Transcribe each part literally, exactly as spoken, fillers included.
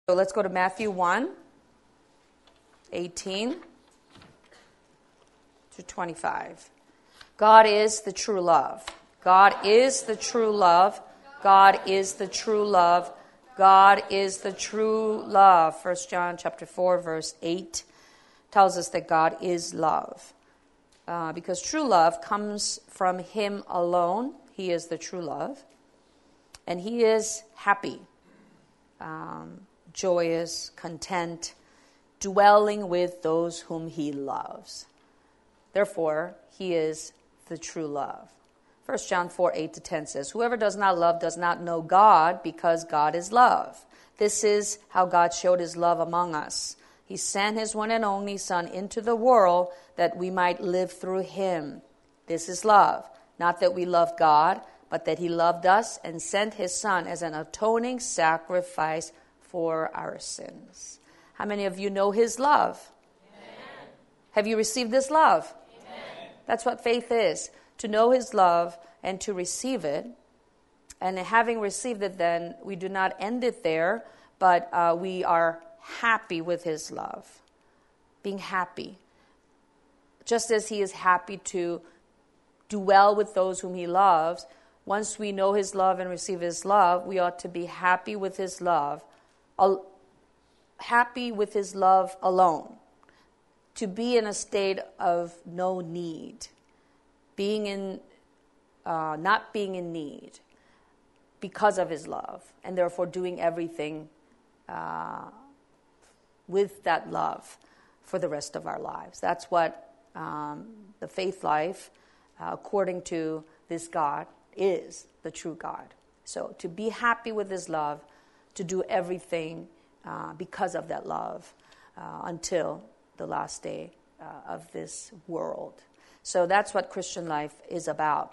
So let's go to Matthew one, eighteen to twenty-five. God is the true love. God is the true love. God is the true love. God is the true love. First John chapter four, verse eight tells us that God is love. Uh, because true love comes from Him alone. He is the true love. And He is happy, um, joyous, content, dwelling with those whom He loves. Therefore, He is the true love. First John four, eight to ten says, whoever does not love does not know God, because God is love. This is how God showed His love among us. He sent His one and only Son into the world that we might live through Him. This is love. Not that we loved God, but that He loved us and sent His Son as an atoning sacrifice for our sins. How many of you know His love? Amen. Have you received this love? Amen. That's what faith is. To know His love and to receive it. And having received it, then we do not end it there, but uh, we are happy with His love. Being happy. Just as He is happy to dwell with those whom He loves, once we know His love and receive His love, we ought to be happy with His love. Al- happy with His love alone. To be in a state of no need. Being in, uh, not being in need because of His love, and therefore doing everything uh, with that love for the rest of our lives. That's what um, the faith life, uh, according to this God, is the true God. So to be happy with His love, to do everything uh, because of that love uh, until the last day uh, of this world. So that's what Christian life is about.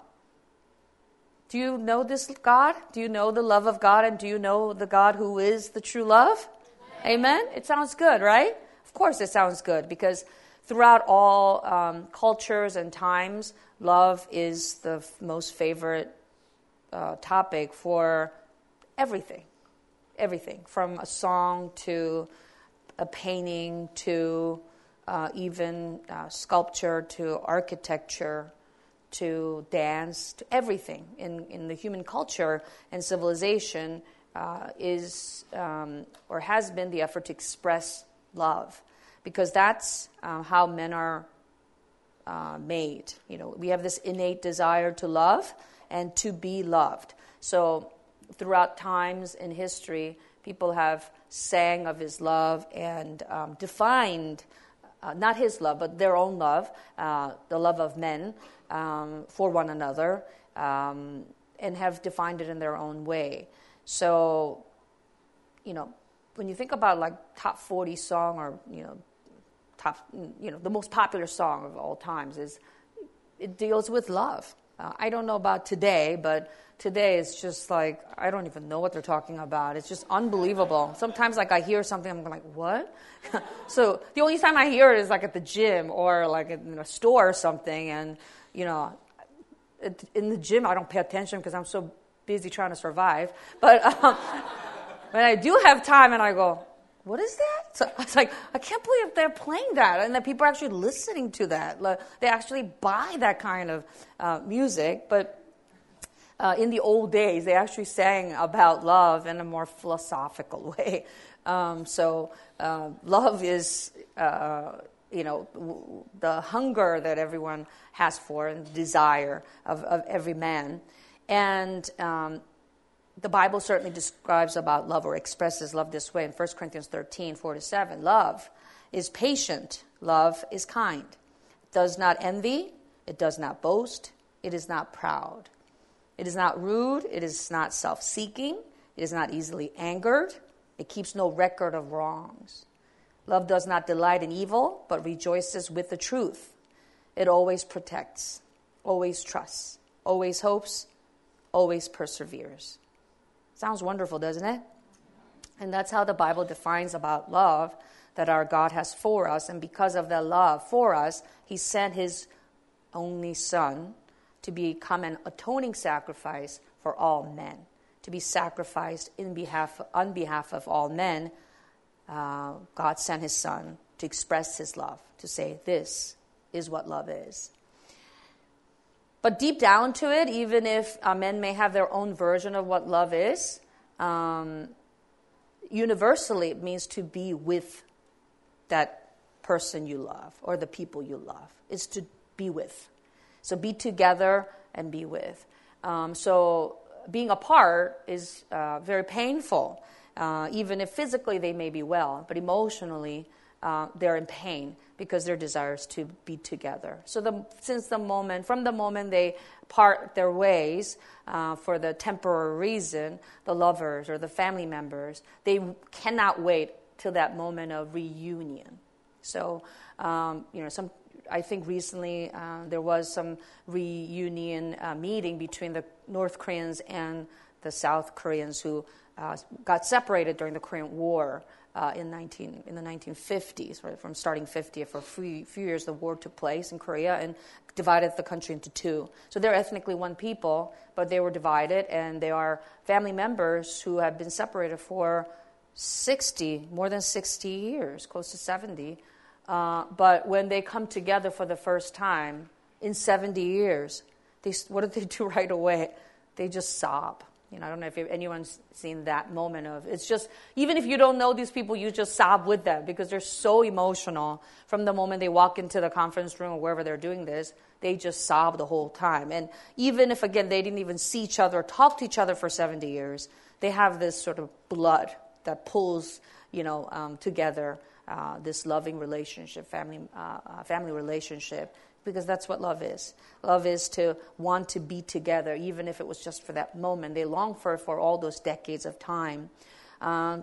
Do you know this God? Do you know the love of God? And do you know the God who is the true love? Amen? Amen? It sounds good, right? Of course it sounds good, because throughout all um, cultures and times, love is the f- most favorite uh, topic for everything. Everything. From a song to a painting to Uh, even uh, sculpture, to architecture, to dance, to everything in, in the human culture and civilization uh, is um, or has been the effort to express love, because that's uh, how men are uh, made. You know, we have this innate desire to love and to be loved. So throughout times in history, people have sang of His love and um, defined Uh, not His love, but their own love, uh, the love of men um, for one another, um, and have defined it in their own way. So, you know, when you think about like top forty song, or you know, top, you know, the most popular song of all times is, it deals with love. Uh, I don't know about today, but today it's just like, I don't even know what they're talking about. It's just unbelievable. Sometimes like I hear something, I'm like, what? So the only time I hear it is like at the gym or like in a store or something. And, you know, it, in the gym I don't pay attention because I'm so busy trying to survive. But um, when I do have time and I go, what is that? So I was like, I can't believe they're playing that and that people are actually listening to that. Like, they actually buy that kind of uh, music. But Uh, in the old days, they actually sang about love in a more philosophical way. Um, so uh, love is, uh, you know, w- the hunger that everyone has for, and the desire of, of every man. And um, the Bible certainly describes about love, or expresses love this way in First Corinthians thirteen, four to seven. Love is patient. Love is kind. It does not envy. It does not boast. It is not proud. It is not rude. It is not self-seeking. It is not easily angered. It keeps no record of wrongs. Love does not delight in evil, but rejoices with the truth. It always protects, always trusts, always hopes, always perseveres. Sounds wonderful, doesn't it? And that's how the Bible defines about love that our God has for us. And because of that love for us, He sent His only Son to become an atoning sacrifice for all men, to be sacrificed in behalf, on behalf of all men, uh, God sent his son to express his love, to say this is what love is. But deep down to it, even if uh, men may have their own version of what love is, um, universally it means to be with that person you love or the people you love. It's to be with. So be together and be with. Um, so being apart is uh, very painful, uh, even if physically they may be well, but emotionally uh, they're in pain because their desires to be together. So the, since the moment, from the moment they part their ways uh, for the temporary reason, the lovers or the family members, they cannot wait till that moment of reunion. So, um, you know, some I think recently uh, there was some reunion uh, meeting between the North Koreans and the South Koreans who uh, got separated during the Korean War uh, in nineteen in the nineteen fifties. Right, from starting fifty, for a few, few years the war took place in Korea and divided the country into two. So they're ethnically one people, but they were divided, and they are family members who have been separated for sixty, more than sixty years, close to seventy. Uh, but when they come together for the first time in seventy years, they, what do they do right away? They just sob. You know, I don't know if anyone's seen that moment of, it's just, even if you don't know these people, you just sob with them because they're so emotional. From the moment they walk into the conference room or wherever they're doing this, they just sob the whole time. And even if, again, they didn't even see each other or talk to each other for seventy years, they have this sort of blood that pulls, you know, um, together. Uh, this loving relationship, family uh, uh, family relationship, because that's what love is. Love is to want to be together, even if it was just for that moment. They long for it for all those decades of time. Um,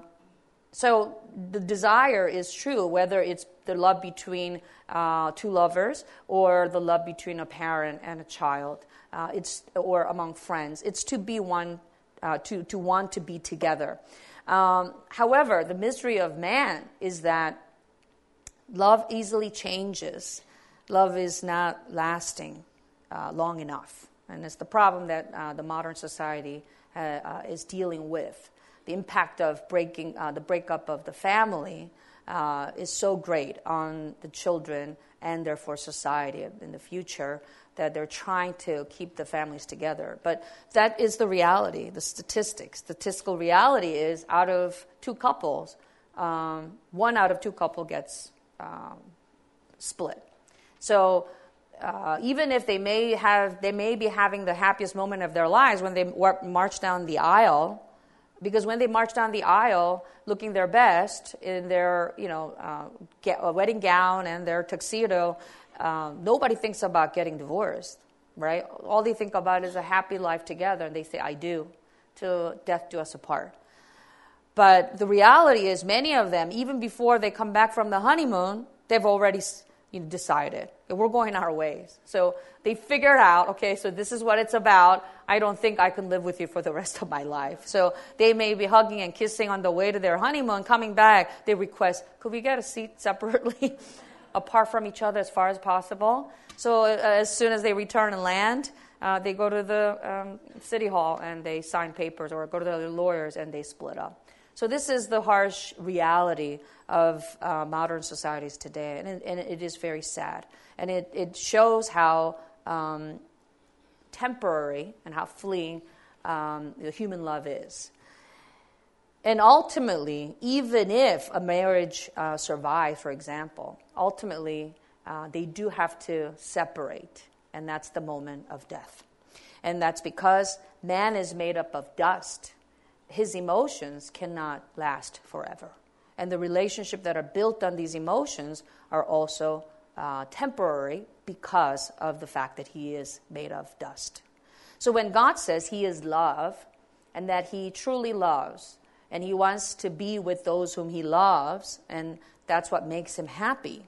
so the desire is true, whether it's the love between uh, two lovers or the love between a parent and a child, uh, it's or among friends. It's to be one, uh, to to want to be together. Um, however, the misery of man is that love easily changes. Love is not lasting uh, long enough. And it's the problem that uh, the modern society uh, uh, is dealing with. The impact of breaking, uh, the breakup of the family uh, is so great on the children and therefore society in the future that they're trying to keep the families together. But that is the reality, the statistics. Statistical reality is out of two couples, um, one out of two couples gets um, split. So uh, even if they may have, they may be having the happiest moment of their lives when they march down the aisle, because when they march down the aisle looking their best in their, you know, uh, get a wedding gown and their tuxedo, Um, nobody thinks about getting divorced, right? All they think about is a happy life together, and they say, I do, till death do us apart. But the reality is many of them, even before they come back from the honeymoon, they've already you know, decided that we're going our ways. So they figured out, okay, so this is what it's about. I don't think I can live with you for the rest of my life. So they may be hugging and kissing on the way to their honeymoon. Coming back, they request, could we get a seat separately? Apart from each other as far as possible. So uh, as soon as they return and land, uh, they go to the um, city hall and they sign papers, or go to their lawyers and they split up. So this is the harsh reality of uh, modern societies today, and it, and it is very sad. And it, it shows how um, temporary and how fleeting um, the human love is. And ultimately, even if a marriage uh, survives, for example, ultimately uh, they do have to separate, and that's the moment of death. And that's because man is made up of dust. His emotions cannot last forever. And the relationships that are built on these emotions are also uh, temporary because of the fact that he is made of dust. So when God says he is love and that he truly loves, and he wants to be with those whom he loves, and that's what makes him happy,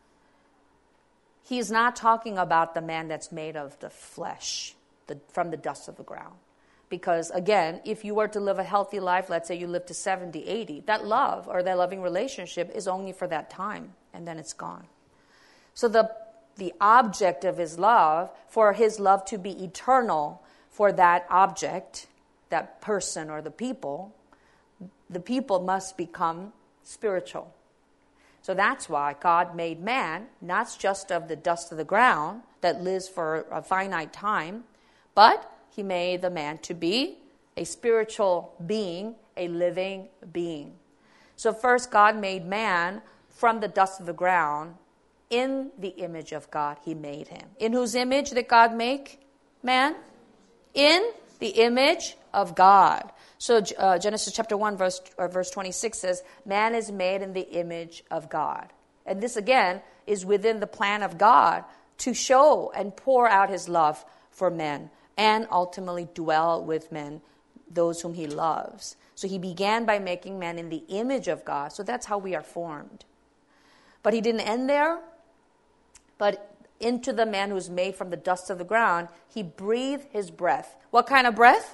he is not talking about the man that's made of the flesh, the, from the dust of the ground. Because, again, if you were to live a healthy life, let's say you live to seventy, eighty, that love or that loving relationship is only for that time, and then it's gone. So the, the object of his love, for his love to be eternal for that object, that person or the people, the people must become spiritual. So that's why God made man, not just of the dust of the ground that lives for a finite time, but he made the man to be a spiritual being, a living being. So first, God made man from the dust of the ground. In the image of God, he made him. In whose image did God make man? In the image of God. So uh, Genesis chapter one, verse, uh, verse twenty-six says, man is made in the image of God. And this, again, is within the plan of God to show and pour out his love for men and ultimately dwell with men, those whom he loves. So he began by making man in the image of God. So that's how we are formed. But he didn't end there. But into the man who's made from the dust of the ground, he breathed his breath. What kind of breath?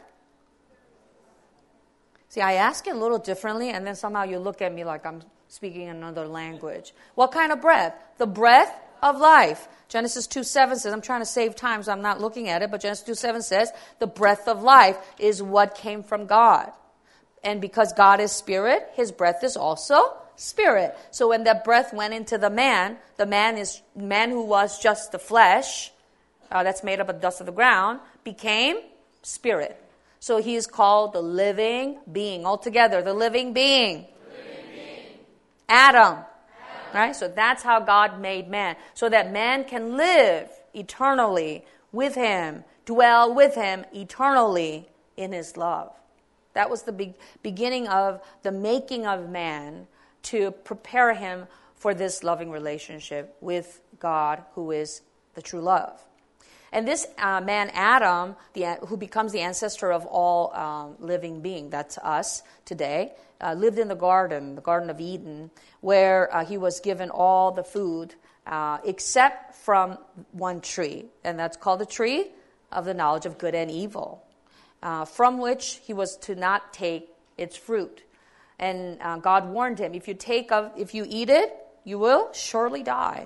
See, I ask it a little differently, and then somehow you look at me like I'm speaking another language. What kind of breath? The breath of life. Genesis two seven says, I'm trying to save time, so I'm not looking at it, but Genesis two seven says, the breath of life is what came from God. And because God is spirit, his breath is also spirit. So when that breath went into the man, the man is man who was just the flesh, uh, that's made up of dust of the ground, became spirit. So he is called the living being. Altogether, the living being. Living being. Adam. Adam. Right? So that's how God made man. So that man can live eternally with him, dwell with him eternally in his love. That was the be- beginning of the making of man, to prepare him for this loving relationship with God, who is the true love. And this uh, man, Adam, the, who becomes the ancestor of all um, living being, that's us today, uh, lived in the garden, the Garden of Eden, where uh, he was given all the food uh, except from one tree, and that's called the tree of the knowledge of good and evil, uh, from which he was to not take its fruit. And uh, God warned him, if you take of, if you eat it, you will surely die.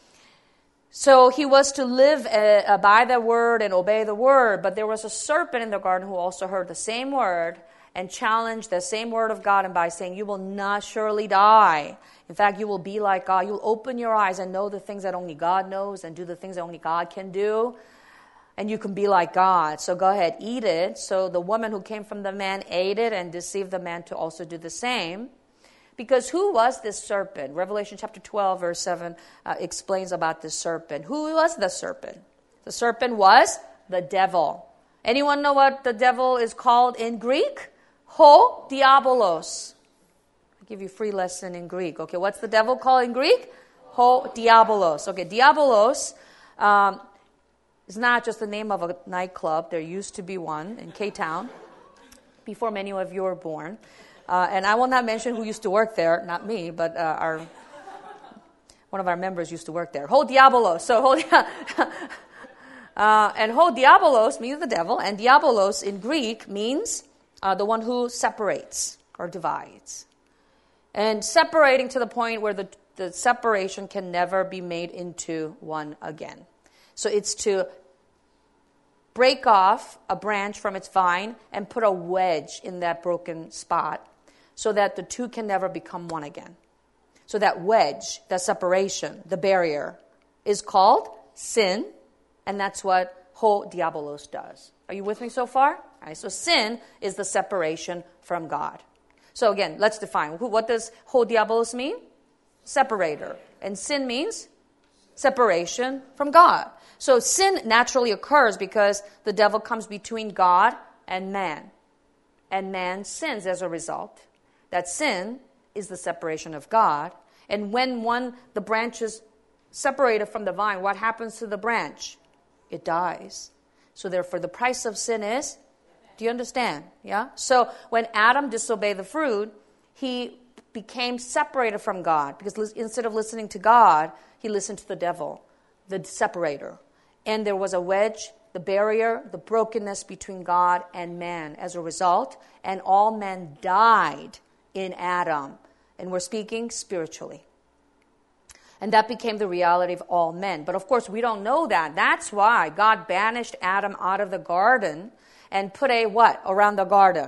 So he was to live uh, by the word and obey the word. But there was a serpent in the garden who also heard the same word and challenged the same word of God, and by saying, you will not surely die. In fact, you will be like God. You'll open your eyes and know the things that only God knows and do the things that only God can do. And you can be like God. So go ahead, eat it. So the woman who came from the man ate it and deceived the man to also do the same. Because who was this serpent? Revelation chapter twelve, verse seven uh, explains about this serpent. Who was the serpent? The serpent was the devil. Anyone know what the devil is called in Greek? Ho diabolos. I'll give you a free lesson in Greek. Okay, what's the devil called in Greek? Ho diabolos. Okay, diabolos um, is not just the name of a nightclub. There used to be one in K-Town before many of you were born. Uh, and I will not mention who used to work there, not me, but uh, our one of our members used to work there. Ho diabolos. So ho, uh, and ho diabolos means the devil, and diabolos in Greek means uh, the one who separates or divides. And separating to the point where the, the separation can never be made into one again. So it's to break off a branch from its vine and put a wedge in that broken spot, so that the two can never become one again. So that wedge, that separation, the barrier, is called sin, and that's what ho diabolos does. Are you with me so far? All right, so sin is the separation from God. So again, let's define. What does ho diabolos mean? Separator. And sin means separation from God. So sin naturally occurs because the devil comes between God and man. And man sins as a result. That sin is the separation of God. And when one, the branch is separated from the vine, what happens to the branch? It dies. So therefore, the price of sin is, do you understand? Yeah? So when Adam disobeyed the fruit, he became separated from God. Because instead of listening to God, he listened to the devil, the separator. And there was a wedge, the barrier, the brokenness between God and man as a result. And all men died in Adam. And we're speaking spiritually. And that became the reality of all men. But of course, we don't know that. That's why God banished Adam out of the garden and put a what around the garden?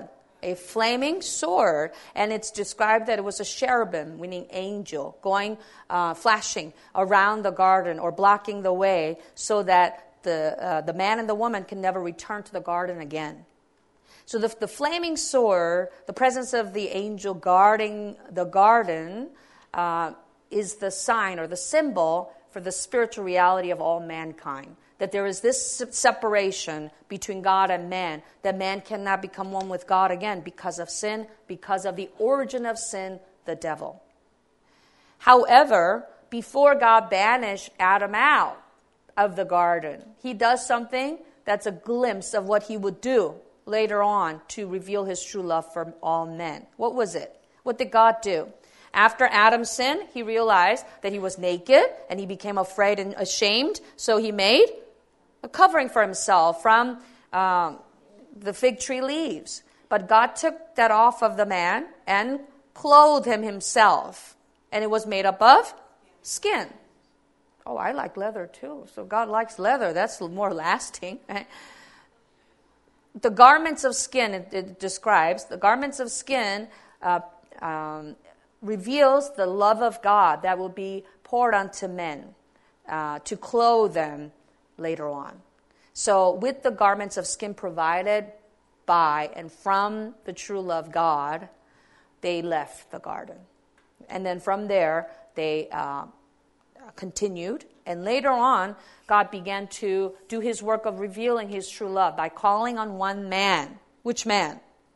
A flaming sword. And it's described that it was a cherubim, meaning angel, going, uh, flashing around the garden or blocking the way so that the, uh, the man and the woman can never return to the garden again. So the, the flaming sword, the presence of the angel guarding the garden, uh, is the sign or the symbol for the spiritual reality of all mankind. That there is this separation between God and man, that man cannot become one with God again because of sin, because of the origin of sin, the devil. However, before God banished Adam out of the garden, he does something that's a glimpse of what he would do later on to reveal his true love for all men. What was it? What did God do? After Adam sinned, he realized that he was naked and he became afraid and ashamed, so he made a covering for himself from um, the fig tree leaves. But God took that off of the man and clothed him himself. And it was made up of skin. Oh, I like leather too. So God likes leather. That's more lasting. Right? The garments of skin, it, it describes, the garments of skin uh, um, reveals the love of God that will be poured onto men uh, to clothe them later on. So with the garments of skin provided by and from the true love God, they left the garden. And then from there, they uh, continued. And later on, God began to do his work of revealing his true love by calling on one man. Which man?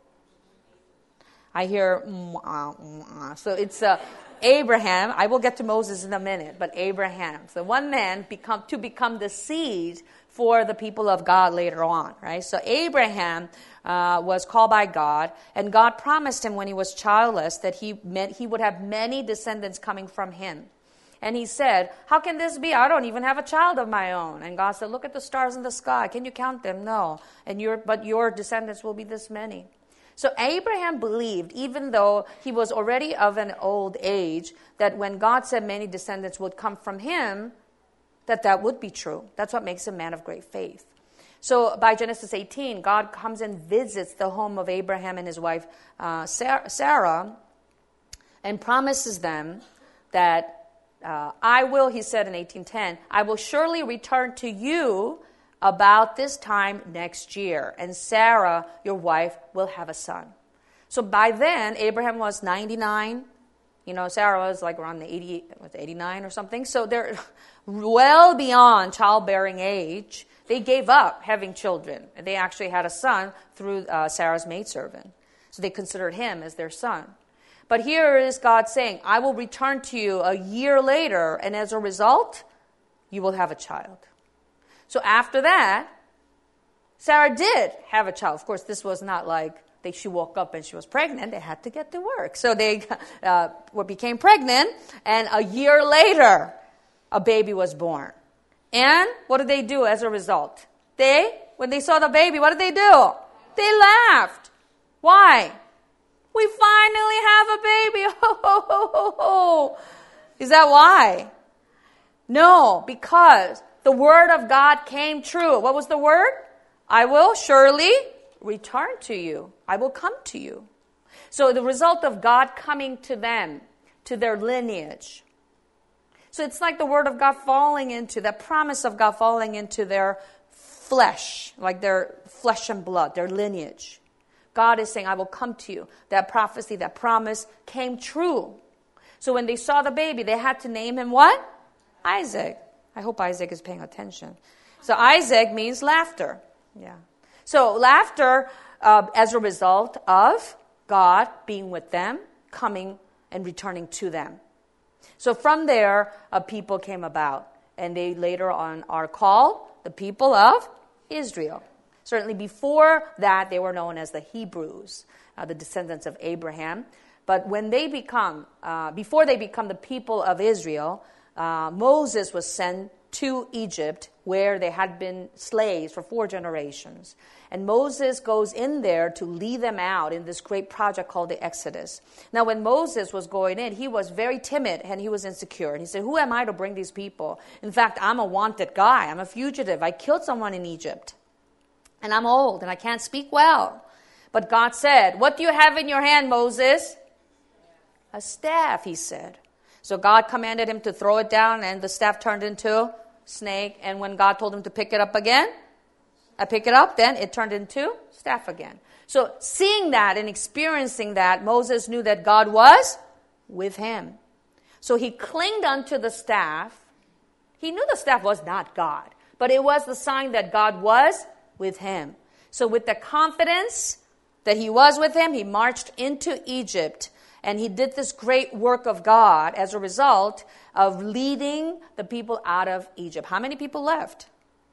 I hear, so it's uh, Abraham. I will get to Moses in a minute, but Abraham. So one man become to become the seed for the people of God later on, right? So Abraham uh, was called by God, and God promised him when he was childless that he meant he would have many descendants coming from him. And he said, how can this be? I don't even have a child of my own. And God said, look at the stars in the sky. Can you count them? No. And your but your descendants will be this many. So Abraham believed, even though he was already of an old age, that when God said many descendants would come from him, that that would be true. That's what makes a man of great faith. So by Genesis eighteen, God comes and visits the home of Abraham and his wife uh, Sarah and promises them that uh, I will, he said in eighteen ten, I will surely return to you about this time next year, and Sarah, your wife, will have a son. So by then, Abraham was ninety-nine. You know, Sarah was like around the eighty, was eighty-nine or something. So they're well beyond childbearing age. They gave up having children. They actually had a son through uh, Sarah's maidservant. So they considered him as their son. But here is God saying, I will return to you a year later, and as a result, you will have a child. So after that, Sarah did have a child. Of course, this was not like they, she woke up and she was pregnant. They had to get to work. So they uh, became pregnant, and a year later, a baby was born. And what did they do as a result? They, when they saw the baby, what did they do? They laughed. Why? We finally have a baby. Ho, ho, ho, ho, ho. Is that why? No, because the word of God came true. What was the word? I will surely return to you. I will come to you. So the result of God coming to them, to their lineage. So it's like the word of God falling into, the promise of God falling into their flesh, like their flesh and blood, their lineage. God is saying, I will come to you. That prophecy, that promise came true. So when they saw the baby, they had to name him what? Isaac. I hope Isaac is paying attention. So Isaac means laughter. Yeah. So laughter uh, as a result of God being with them, coming and returning to them. So from there, a people came about, and they later on are called the people of Israel. Certainly before that, they were known as the Hebrews, uh, the descendants of Abraham. But when they become, uh, before they become the people of Israel, uh, Moses was sent to Egypt, where they had been slaves for four generations. And Moses goes in there to lead them out in this great project called the Exodus. Now, when Moses was going in, he was very timid and he was insecure. And he said, who am I to bring these people? In fact, I'm a wanted guy. I'm a fugitive. I killed someone in Egypt. And I'm old and I can't speak well. But God said, what do you have in your hand, Moses? A staff, he said. So God commanded him to throw it down, and the staff turned into a snake. And when God told him to pick it up again, I pick it up, then it turned into staff again. So seeing that and experiencing that, Moses knew that God was with him. So he clinged unto the staff. He knew the staff was not God, but it was the sign that God was with him. So with the confidence that he was with him, he marched into Egypt, and he did this great work of God as a result of leading the people out of Egypt. How many people left?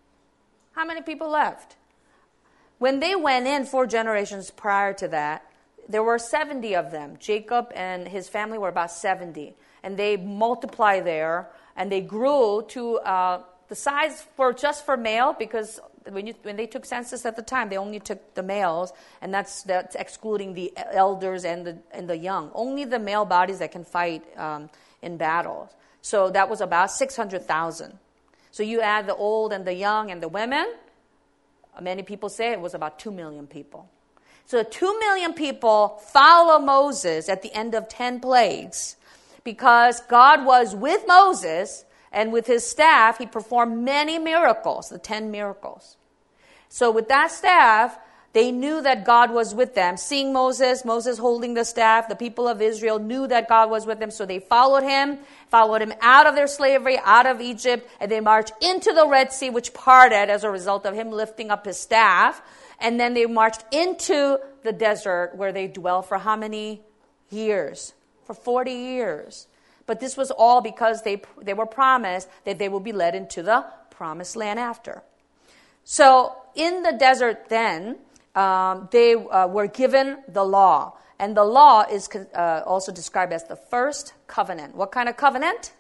How many people left? When they went in four generations prior to that, there were seventy of them. Jacob and his family were about seventy. And they multiplied there, and they grew to uh, the size for just for male, because when you when they took census at the time, they only took the males, and that's that's excluding the elders and the and the young. Only the male bodies that can fight um, in battles. So that was about six hundred thousand. So you add the old and the young and the women, many people say it was about two million people. So two million people follow Moses at the end of ten plagues, because God was with Moses, and with his staff, he performed many miracles, the ten miracles. So with that staff, they knew that God was with them. Seeing Moses, Moses holding the staff, the people of Israel knew that God was with them, so they followed him, followed him out of their slavery, out of Egypt, and they marched into the Red Sea, which parted as a result of him lifting up his staff. And then they marched into the desert, where they dwell for how many years? For forty years. But this was all because they they were promised that they will be led into the promised land after. So in the desert then, um, they uh, were given the law. And the law is uh, also described as the first covenant. What kind of covenant?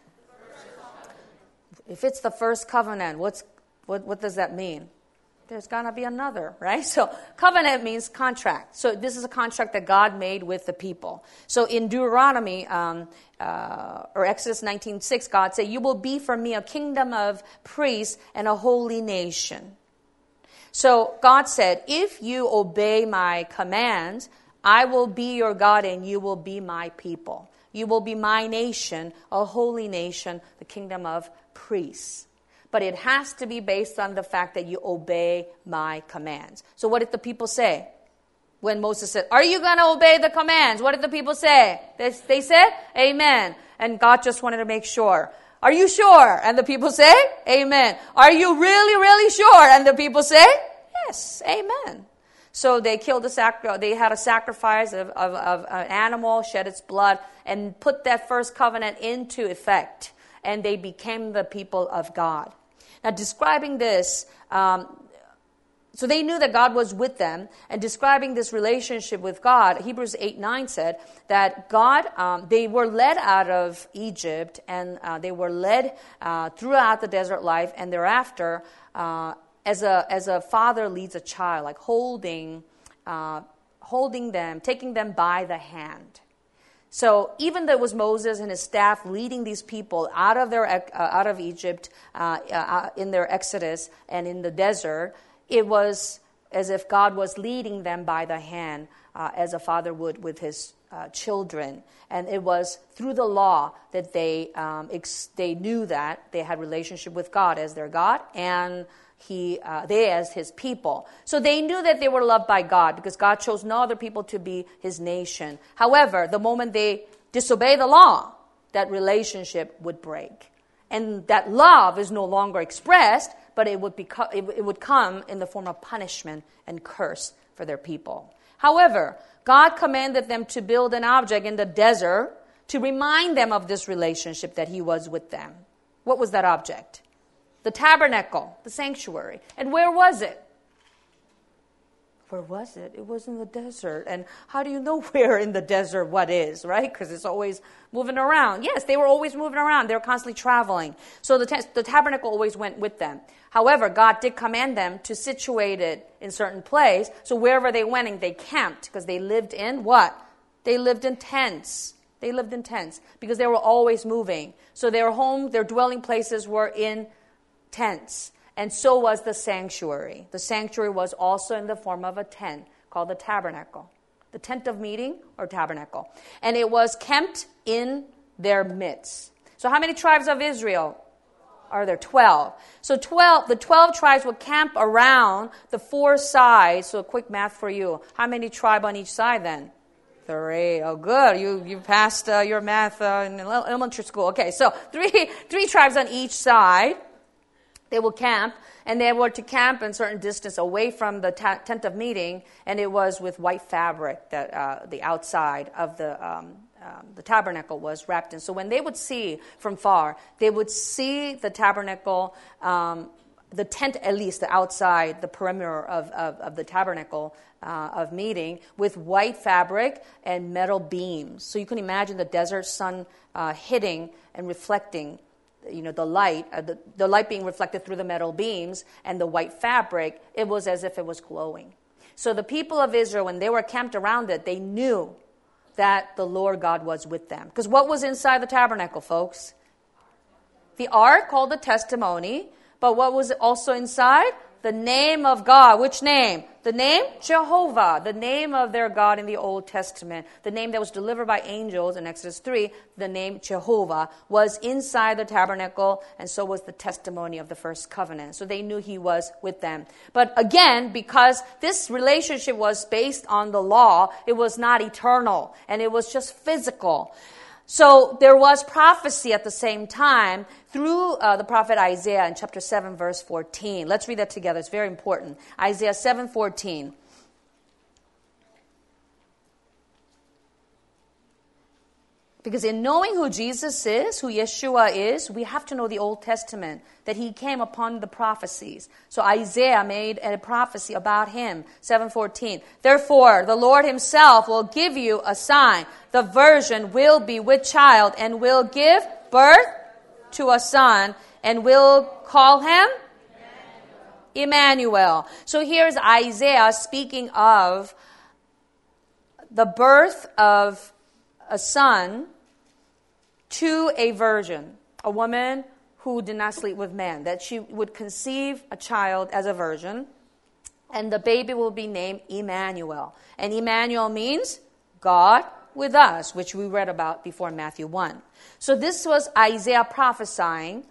If it's the first covenant, what's what, what does that mean? There's going to be another, right? So covenant means contract. So this is a contract that God made with the people. So in Deuteronomy um, uh, or Exodus nineteen six, God said, you will be for me a kingdom of priests and a holy nation. So God said, if you obey my commands, I will be your God and you will be my people. You will be my nation, a holy nation, the kingdom of priests. But it has to be based on the fact that you obey my commands. So what did the people say? When Moses said, are you going to obey the commands? What did the people say? They, they said, amen. And God just wanted to make sure. Are you sure? And the people say, amen. Are you really, really sure? And the people say, yes, amen. So they killed a sacri- They had a sacrifice of, of, of an animal, shed its blood, and put that first covenant into effect. And they became the people of God. Now, describing this, um, so they knew that God was with them, and describing this relationship with God, Hebrews eight nine said that God, um, they were led out of Egypt, and uh, they were led uh, throughout the desert life, and thereafter, uh, as a as a father leads a child, like holding, uh, holding them, taking them by the hand. So even though it was Moses and his staff leading these people out of their uh, out of Egypt uh, uh, in their exodus and in the desert, it was as if God was leading them by the hand, uh, as a father would with his uh, children. And it was through the law that they um, ex- they knew that they had relationship with God as their God, and He, uh, they as his people. So they knew that they were loved by God, because God chose no other people to be his nation. However, the moment they disobey the law, that relationship would break. And that love is no longer expressed, but it would, beco- it, it would come in the form of punishment and curse for their people. However, God commanded them to build an object in the desert to remind them of this relationship that he was with them. What was that object? The tabernacle, the sanctuary. And where was it? Where was it? It was in the desert. And how do you know where in the desert what is, right? Because it's always moving around. Yes, they were always moving around. They were constantly traveling. So the, ta- the tabernacle always went with them. However, God did command them to situate it in certain place. So wherever they went, and they camped, because they lived in what? They lived in tents. They lived in tents because they were always moving. So their home, their dwelling places were in tents. And so was the sanctuary. The sanctuary was also in the form of a tent called the tabernacle. The tent of meeting or tabernacle. And it was camped in their midst. So how many tribes of Israel are there? Twelve. So twelve, the twelve tribes would camp around the four sides. So a quick math for you. How many tribes on each side then? Three. Oh, good. You you passed uh, your math uh, in elementary school. Okay, so three three tribes on each side. They will camp, and they were to camp a certain distance away from the ta- tent of meeting, and it was with white fabric that uh, the outside of the um, um, the tabernacle was wrapped in. So when they would see from far, they would see the tabernacle, um, the tent at least, the outside, the perimeter of, of, of the tabernacle uh, of meeting, with white fabric and metal beams. So you can imagine the desert sun uh, hitting and reflecting, you know, the light, uh, the, the light being reflected through the metal beams and the white fabric. It was as if it was glowing. So the people of Israel, when they were camped around it, they knew that the Lord God was with them. Because what was inside the tabernacle, folks? The ark, called the testimony. But what was also inside? The name of God. Which name? The name Jehovah, the name of their God in the Old Testament. The name that was delivered by angels in Exodus three, the name Jehovah, was inside the tabernacle, and so was the testimony of the first covenant. So they knew he was with them. But again, because this relationship was based on the law, it was not eternal, and it was just physical. So there was prophecy at the same time through uh, the prophet Isaiah in chapter seven, verse fourteen. Let's read that together. It's very important. Isaiah seven fourteen. Because in knowing who Jesus is, who Yeshua is, we have to know the Old Testament, that he came upon the prophecies. So Isaiah made a prophecy about him, seven fourteen. Therefore, the Lord himself will give you a sign. The virgin will be with child and will give birth to a son and will call him Emmanuel. So here's Isaiah speaking of the birth of a son to a virgin, a woman who did not sleep with man, that she would conceive a child as a virgin, and the baby will be named Emmanuel. And Emmanuel means God with us, which we read about before in Matthew one. So this was Isaiah prophesying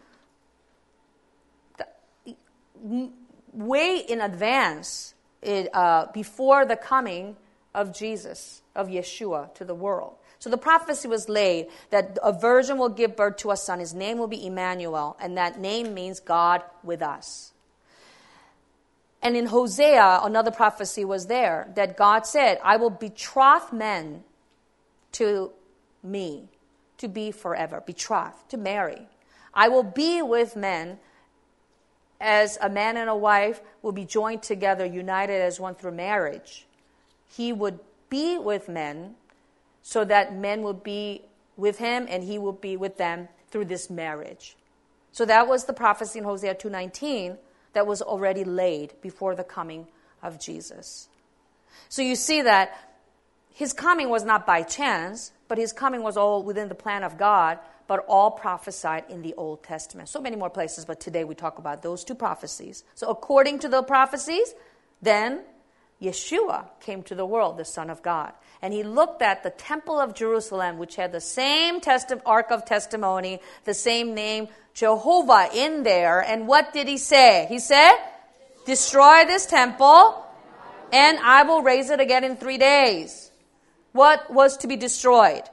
way in advance, it, uh, before the coming of Jesus, of Yeshua, to the world. So the prophecy was laid that a virgin will give birth to a son. His name will be Emmanuel, and that name means God with us. And in Hosea, another prophecy was there that God said, I will betroth men to me, to be forever, betrothed, to marry. I will be with men as a man and a wife will be joined together, united as one through marriage. He would be with men so that men will be with him and he will be with them through this marriage. So that was the prophecy in Hosea two nineteen that was already laid before the coming of Jesus. So you see that his coming was not by chance, but his coming was all within the plan of God, but all prophesied in the Old Testament. So many more places, but today we talk about those two prophecies. So according to the prophecies, then Yeshua came to the world, the Son of God. And he looked at the temple of Jerusalem, which had the same testi- Ark of Testimony, the same name, Jehovah, in there. And what did he say? He said, destroy this temple, and I will raise it again in three days. What was to be destroyed?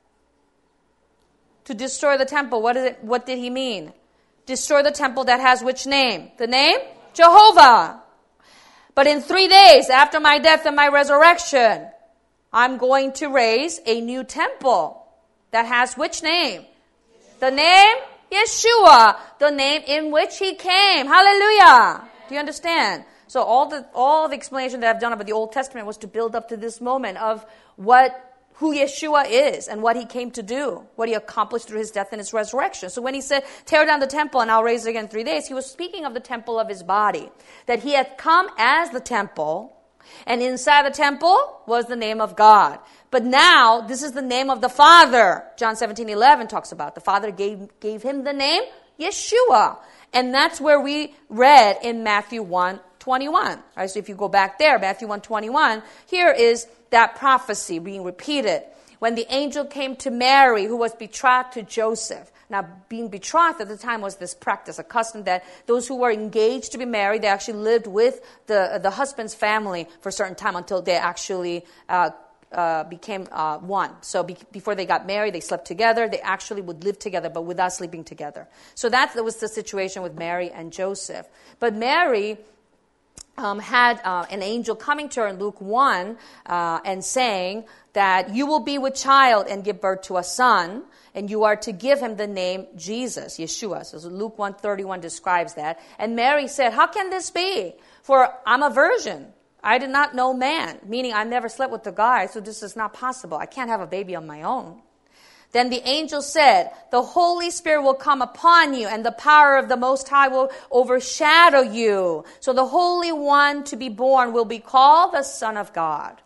To destroy the temple, what is it? What did he mean? Destroy the temple that has which name? The name? Jehovah. But in three days, after my death and my resurrection, I'm going to raise a new temple that has which name? The name? Yeshua. The name in which he came. Hallelujah. Do you understand? So all the all the explanation that I've done about the Old Testament was to build up to this moment of what who Yeshua is and what he came to do, what he accomplished through his death and his resurrection. So when he said, tear down the temple and I'll raise it again in three days, he was speaking of the temple of his body, that he had come as the temple, and inside the temple was the name of God. But now, this is the name of the Father. John seventeen eleven talks about the Father gave, gave him the name Yeshua. And that's where we read in Matthew one twenty-one. Right? So if you go back there, Matthew one twenty-one, here is that prophecy being repeated. When the angel came to Mary, who was betrothed to Joseph. Now, being betrothed at the time was this practice, a custom that those who were engaged to be married, they actually lived with the the husband's family for a certain time until they actually uh, uh, became uh, one. So be, before they got married, they slept together. They actually would live together, but without sleeping together. So that, that was the situation with Mary and Joseph. But Mary um, had uh, an angel coming to her in Luke one uh, and saying that you will be with child and give birth to a son, and you are to give him the name Jesus, Yeshua. So Luke one thirty-one describes that. And Mary said, how can this be? For I'm a virgin. I did not know man, meaning I never slept with a guy, so this is not possible. I can't have a baby on my own. Then the angel said, the Holy Spirit will come upon you, and the power of the Most High will overshadow you. So the Holy One to be born will be called the Son of God.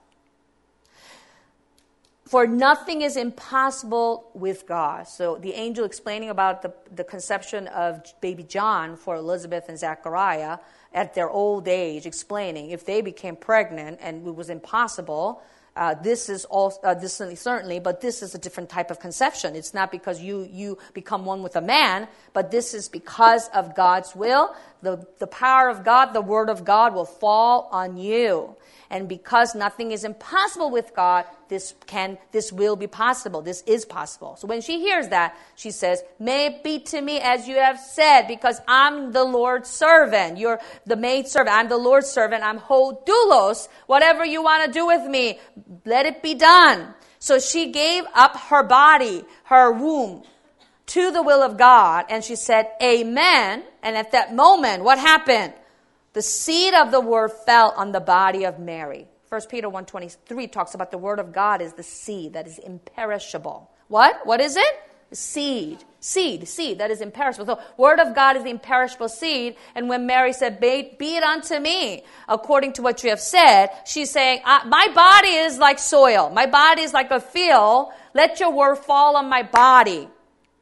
For nothing is impossible with God. So the angel explaining about the, the conception of baby John for Elizabeth and Zechariah at their old age, explaining if they became pregnant and it was impossible, uh, this is also, uh, this is certainly, but this is a different type of conception. It's not because you, you become one with a man, but this is because of God's will. The, the power of God, the word of God will fall on you. And because nothing is impossible with God, this can, this will be possible. This is possible. So when she hears that, she says, may it be to me as you have said, because I'm the Lord's servant. You're the maid servant. I'm the Lord's servant. I'm ho doulos. Whatever you want to do with me, let it be done. So she gave up her body, her womb, to the will of God. And she said, amen. And at that moment, what happened? The seed of the word fell on the body of Mary. First Peter one twenty-three talks about the word of God is the seed that is imperishable. What? What is it? Seed. Seed. Seed that is imperishable. So word of God is the imperishable seed. And when Mary said, be, be it unto me, according to what you have said, she's saying, my body is like soil. My body is like a field. Let your word fall on my body.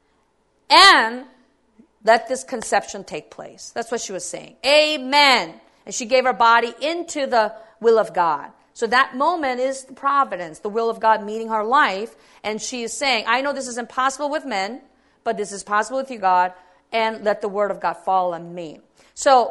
And let this conception take place. That's what she was saying. Amen. And she gave her body into the will of God. So that moment is the providence, the will of God meeting her life. And she is saying, I know this is impossible with men, but this is possible with you, God, and let the word of God fall on me. So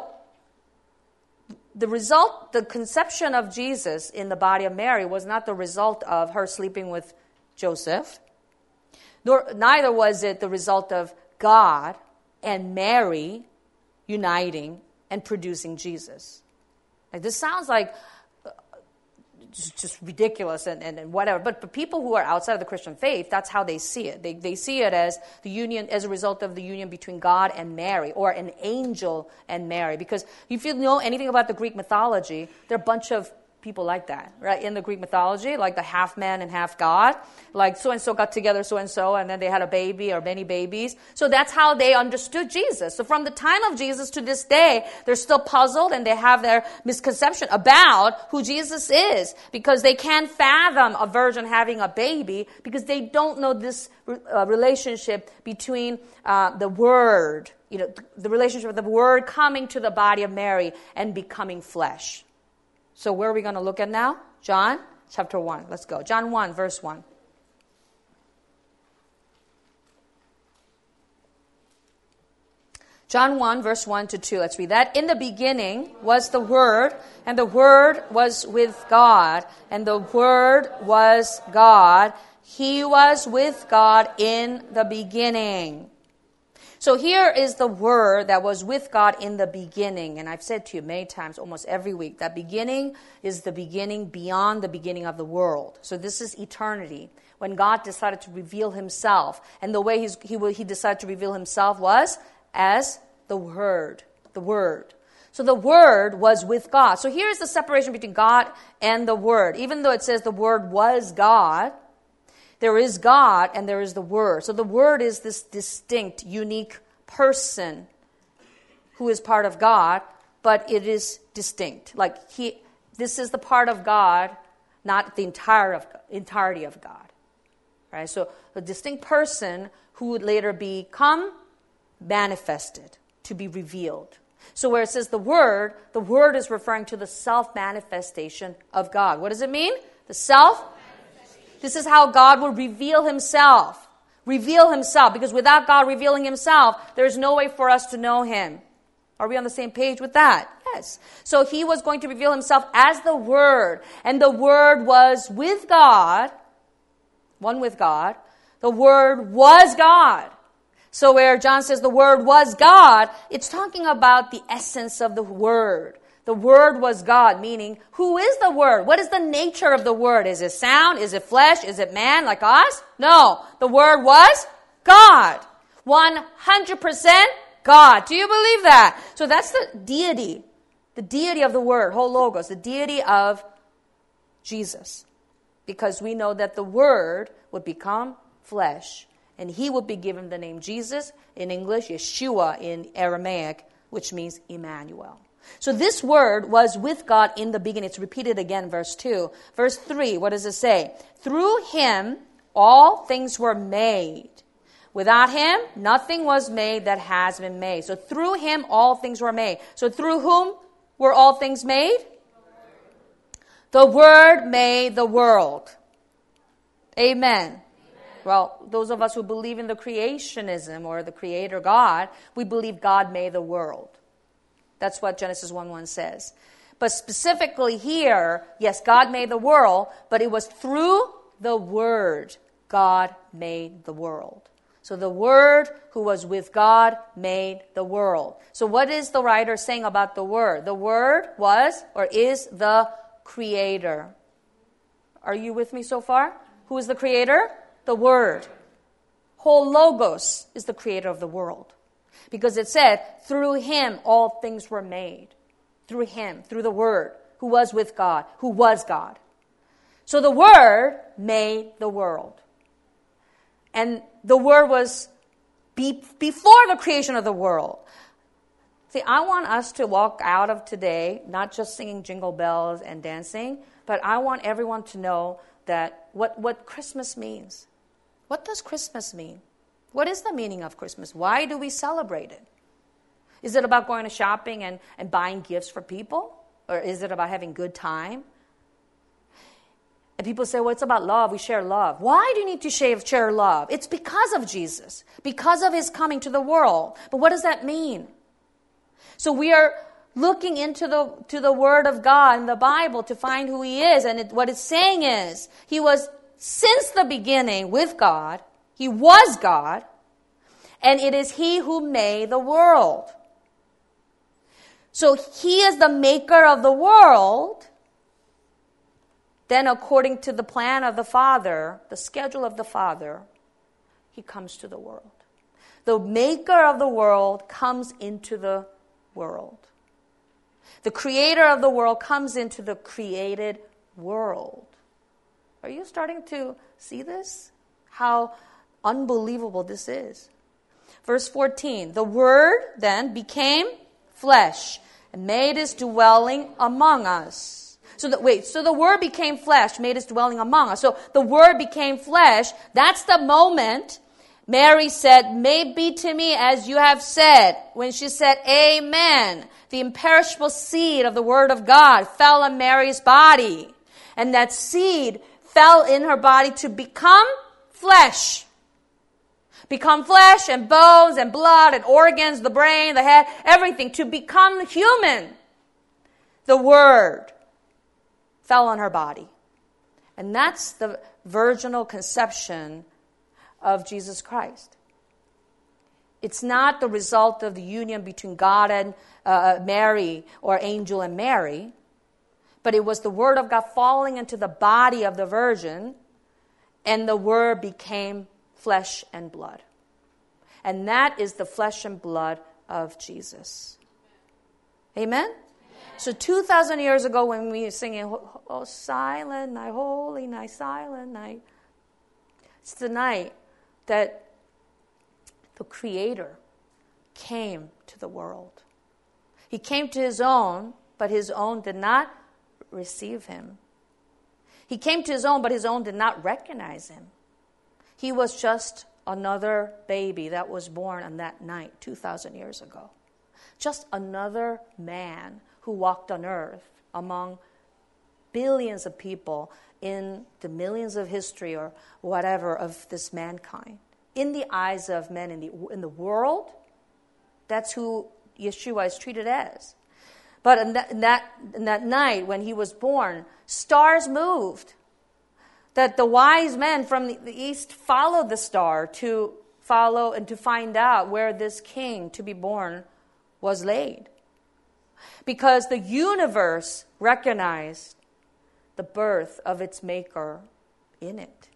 the result, the conception of Jesus in the body of Mary was not the result of her sleeping with Joseph, nor neither was it the result of God and Mary uniting and producing Jesus. Like, this sounds like uh, just, just ridiculous and, and, and whatever. But for people who are outside of the Christian faith, that's how they see it. They, they see it as the union, as a result of the union between God and Mary, or an angel and Mary. Because if you know anything about the Greek mythology, there are a bunch of people like that, right? In the Greek mythology, like the half man and half God, like so-and-so got together so-and-so, and then they had a baby or many babies. So that's how they understood Jesus. So from the time of Jesus to this day, they're still puzzled and they have their misconception about who Jesus is, because they can't fathom a virgin having a baby because they don't know this uh, relationship between uh, the Word, you know, the relationship of the Word coming to the body of Mary and becoming flesh. So where are we going to look at now? John chapter one. Let's go. John one, verse one. John one, verse one to two. Let's read that. In the beginning was the Word, and the Word was with God, and the Word was God. He was with God in the beginning. So here is the Word that was with God in the beginning. And I've said to you many times, almost every week, that beginning is the beginning beyond the beginning of the world. So this is eternity, when God decided to reveal himself. And the way he's, he, he decided to reveal himself was as the Word. The Word. So the Word was with God. So here's the separation between God and the Word. Even though it says the Word was God, there is God and there is the Word. So the Word is this distinct, unique person who is part of God, but it is distinct. Like he, this is the part of God, not the entire of, entirety of God. Right? So a distinct person who would later become manifested, to be revealed. So where it says the Word, the Word is referring to the self-manifestation of God. What does it mean? The self. This is how God will reveal himself. Reveal himself. Because without God revealing himself, there's no way for us to know him. Are we on the same page with that? Yes. So he was going to reveal himself as the Word. And the Word was with God. One with God. The Word was God. So where John says the Word was God, it's talking about the essence of the Word. The Word was God, meaning, who is the Word? What is the nature of the Word? Is it sound? Is it flesh? Is it man like us? No. The Word was God. one hundred percent God. Do you believe that? So that's the deity. The deity of the Word, whole logos. The deity of Jesus. Because we know that the Word would become flesh. And he would be given the name Jesus, in English, Yeshua in Aramaic, which means Emmanuel. So this Word was with God in the beginning. It's repeated again, verse two. Verse three, what does it say? Through him, all things were made. Without him, nothing was made that has been made. So through him, all things were made. So through whom were all things made? The Word made the world. Amen. Well, those of us who believe in the creationism or the creator God, we believe God made the world. That's what Genesis one one says. But specifically here, yes, God made the world, but it was through the Word God made the world. So the Word who was with God made the world. So what is the writer saying about the Word? The Word was or is the creator. Are you with me so far? Who is the creator? The Word. Whole logos is the creator of the world. Because it said, through him all things were made. Through him, through the Word, who was with God, who was God. So the Word made the world. And the Word was be, before the creation of the world. See, I want us to walk out of today, not just singing jingle bells and dancing, but I want everyone to know that what, what Christmas means. What does Christmas mean? What is the meaning of Christmas? Why do we celebrate it? Is it about going to shopping and, and buying gifts for people? Or is it about having good time? And people say, well, it's about love. We share love. Why do you need to share, share love? It's because of Jesus. Because of his coming to the world. But what does that mean? So we are looking into the to the Word of God in the Bible to find who he is. And it, what it's saying is, he was since the beginning with God. He was God. And it is he who made the world. So he is the maker of the world. Then according to the plan of the Father, the schedule of the Father, he comes to the world. The maker of the world comes into the world. The creator of the world comes into the created world. Are you starting to see this? How unbelievable this is. Verse fourteen, the Word then became flesh and made his dwelling among us. So that, wait, so the Word became flesh, made his dwelling among us. So the Word became flesh. That's the moment Mary said, may it be to me as you have said. When she said, amen, the imperishable seed of the Word of God fell on Mary's body. And that seed fell in her body to become flesh. Become flesh and bones and blood and organs, the brain, the head, everything. To become human. The Word fell on her body. And that's the virginal conception of Jesus Christ. It's not the result of the union between God and uh, Mary or angel and Mary, but it was the Word of God falling into the body of the Virgin, and the Word became flesh and blood. And that is the flesh and blood of Jesus. Amen? Amen. So two thousand years ago when we were singing, oh, oh, silent night, holy night, silent night, it's the night that the Creator came to the world. He came to his own, but his own did not receive him. He came to his own, but his own did not recognize him. He was just another baby that was born on that night two thousand years ago. just another man who walked on earth among billions of people in the millions of history or whatever of this mankind. In the eyes of men in the, in the world, that's who Yeshua is treated as. But in that, in that, in that night when he was born, stars moved. That the wise men from the, the east followed the star to follow and to find out where this king to be born was laid. Because the universe recognized the birth of its maker in it.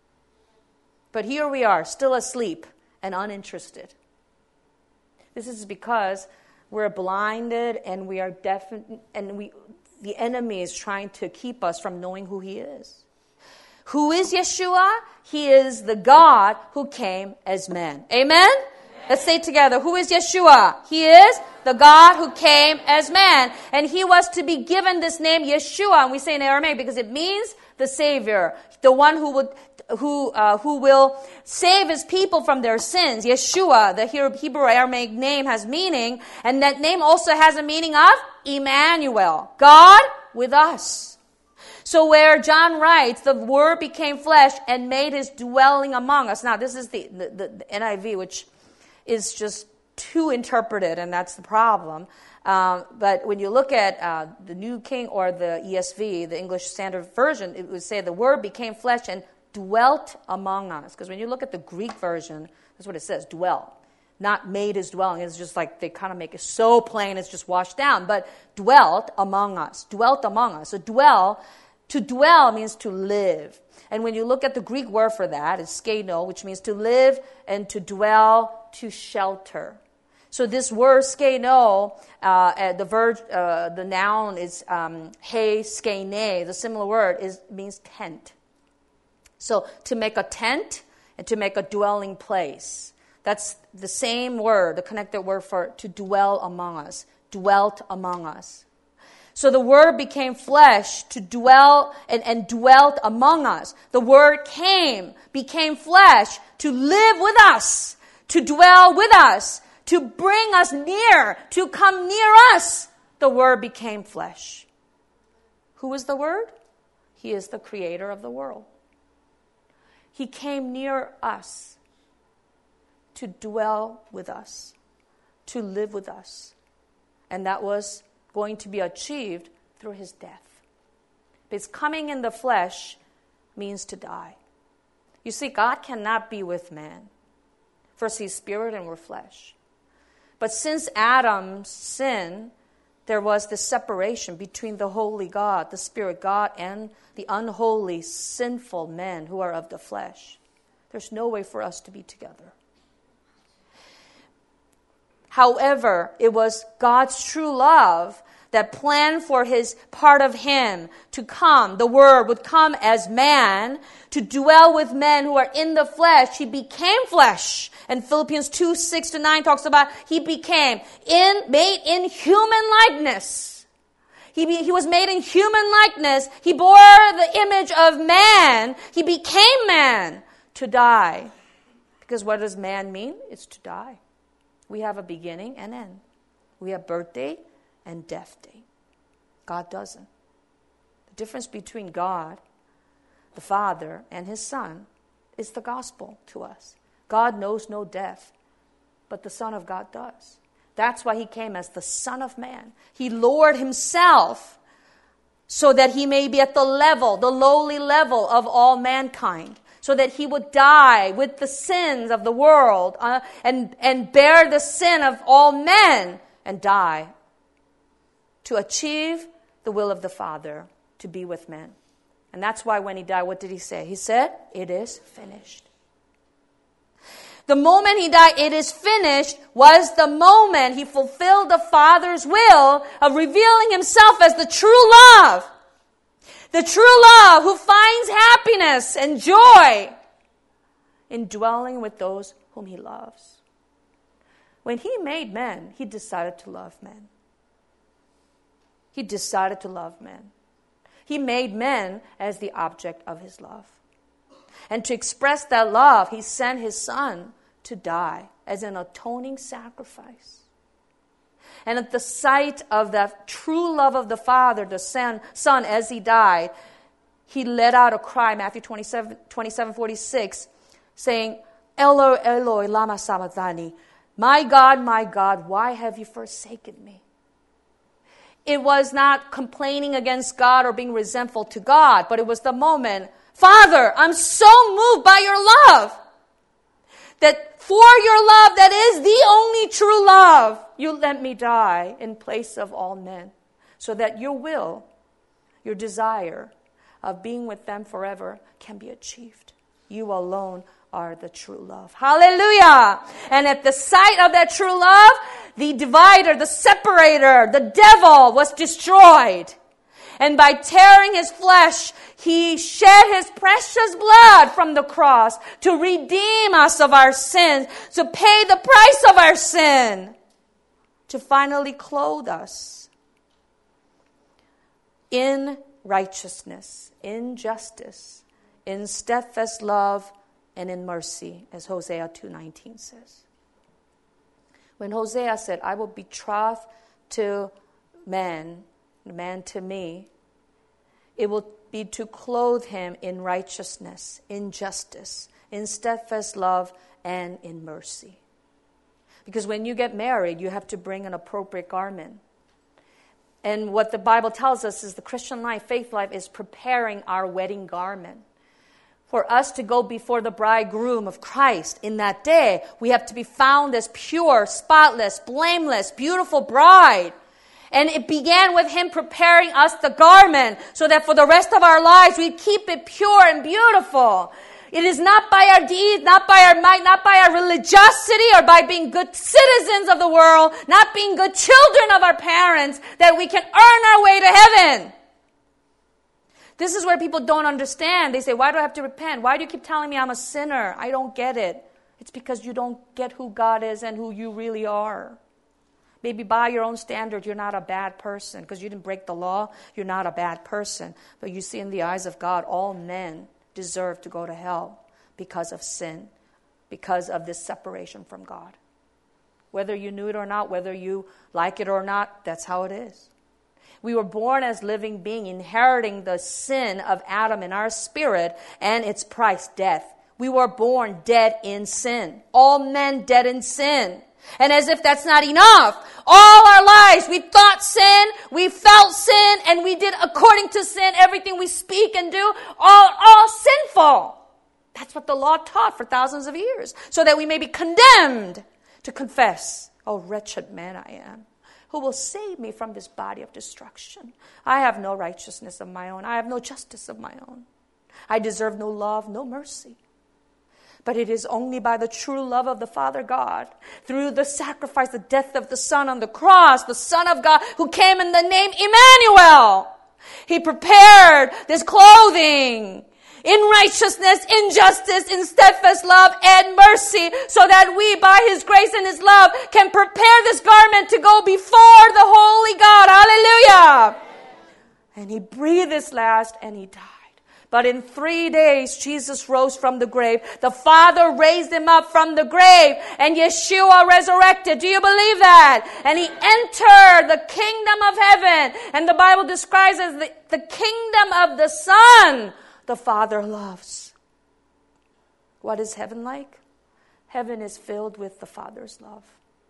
But here we are, still asleep and uninterested. This is because we're blinded and we are deaf, and we the enemy is trying to keep us from knowing who he is. Who is Yeshua? He is the God who came as man. Amen? Amen? Let's say it together. Who is Yeshua? He is the God who came as man. And he was to be given this name Yeshua. And we say in Aramaic because it means the Savior. The one who would, who, uh, who will save his people from their sins. Yeshua, the Hebrew Aramaic name, has meaning. And that name also has a meaning of Emmanuel. God with us. So where John writes, the Word became flesh and made his dwelling among us. Now, this is the, the, the N I V, which is just too interpreted, and that's the problem. Um, but when you look at uh, the New King or the E S V, the English Standard Version, it would say the Word became flesh and dwelt among us. Because when you look at the Greek version, that's what it says, dwell. Not made his dwelling. It's just like they kind of make it so plain it's just washed down. But dwelt among us. Dwelt among us. So dwell... To dwell means to live. And when you look at the Greek word for that, it's skeno, which means to live, and to dwell, to shelter. So this word skeno, uh, the verb, uh, the noun is um, he skene. The similar word is means tent. So to make a tent and to make a dwelling place. That's the same word, the connected word for to dwell among us. Dwelt among us. So the Word became flesh to dwell and, and dwelt among us. The Word came, became flesh to live with us, to dwell with us, to bring us near, to come near us. The Word became flesh. Who is the Word? He is the creator of the world. He came near us to dwell with us, to live with us. And that was going to be achieved through his death. Because coming in the flesh means to die. You see, God cannot be with man. First, he's spirit and we're flesh. But since Adam's sin, there was this separation between the holy God, the spirit God, and the unholy, sinful men who are of the flesh. There's no way for us to be together. However, it was God's true love that planned for his part of him to come. The Word would come as man to dwell with men who are in the flesh. He became flesh. And Philippians two, six to nine talks about he became in, made in human likeness. He, be, he was made in human likeness. He bore the image of man. He became man to die. Because what does man mean? It's to die. We have a beginning and end. We have birthday and death day. God doesn't. The difference between God, the Father, and his Son is the gospel to us. God knows no death, but the Son of God does. That's why he came as the Son of Man. He lowered himself so that he may be at the level, the lowly level of all mankind. So that he would die with the sins of the world uh, and, and bear the sin of all men and die to achieve the will of the Father, to be with men. And that's why when he died, what did he say? He said, it is finished. The moment he died, it is finished, was the moment he fulfilled the Father's will of revealing himself as the true love. The true love who finds happiness and joy in dwelling with those whom he loves. When he made men, he decided to love men. He decided to love men. He made men as the object of his love. And to express that love, he sent his Son to die as an atoning sacrifice. And at the sight of the true love of the Father, the Son, son as he died, he let out a cry, Matthew twenty-seven, twenty-seven forty-six, saying, Eloi, Eloi, lama sabachthani. My God, my God, why have you forsaken me? It was not complaining against God or being resentful to God, but it was the moment, Father, I'm so moved by your love, that for your love that is the only true love, you let me die in place of all men, so that your will, your desire of being with them forever can be achieved. You alone are the true love. Hallelujah! And at the sight of that true love, the divider, the separator, the devil was destroyed. And by tearing his flesh, he shed his precious blood from the cross to redeem us of our sins, to pay the price of our sin, to finally clothe us in righteousness, in justice, in steadfast love, and in mercy, as Hosea two nineteen says. When Hosea said, I will betroth to man, man to me, it will be to clothe him in righteousness, in justice, in steadfast love, and in mercy. Because when you get married, you have to bring an appropriate garment. And what the Bible tells us is the Christian life, faith life, is preparing our wedding garment. For us to go before the bridegroom of Christ in that day, we have to be found as pure, spotless, blameless, beautiful bride. And it began with him preparing us the garment so that for the rest of our lives we keep it pure and beautiful. It is not by our deeds, not by our might, not by our religiosity or by being good citizens of the world, not being good children of our parents that we can earn our way to heaven. This is where people don't understand. They say, why do I have to repent? Why do you keep telling me I'm a sinner? I don't get it. It's because you don't get who God is and who you really are. Maybe by your own standard, you're not a bad person. Because you didn't break the law, you're not a bad person. But you see, in the eyes of God, all men deserve to go to hell because of sin, because of this separation from God. Whether you knew it or not, whether you like it or not, that's how it is. We were born as living beings, inheriting the sin of Adam in our spirit and its price, death. We were born dead in sin. All men dead in sin. And as if that's not enough, all our lives we thought sin, we felt sin, and we did according to sin everything we speak and do, all, all sinful. That's what the law taught for thousands of years, so that we may be condemned to confess, oh, wretched man I am. Who will save me from this body of destruction? I have no righteousness of my own. I have no justice of my own. I deserve no love, no mercy. But it is only by the true love of the Father God, through the sacrifice, the death of the Son on the cross, the Son of God who came in the name Emmanuel. He prepared this clothing in righteousness, in justice, in steadfast love and mercy, so that we, by His grace and His love, can prepare this garment to go before the holy God. Hallelujah! And He breathed His last and He died. But in three days, Jesus rose from the grave. The Father raised Him up from the grave, and Yeshua resurrected. Do you believe that? And He entered the kingdom of heaven. And the Bible describes as the, the kingdom of the Son the Father loves. What is heaven like? Heaven is filled with the Father's love.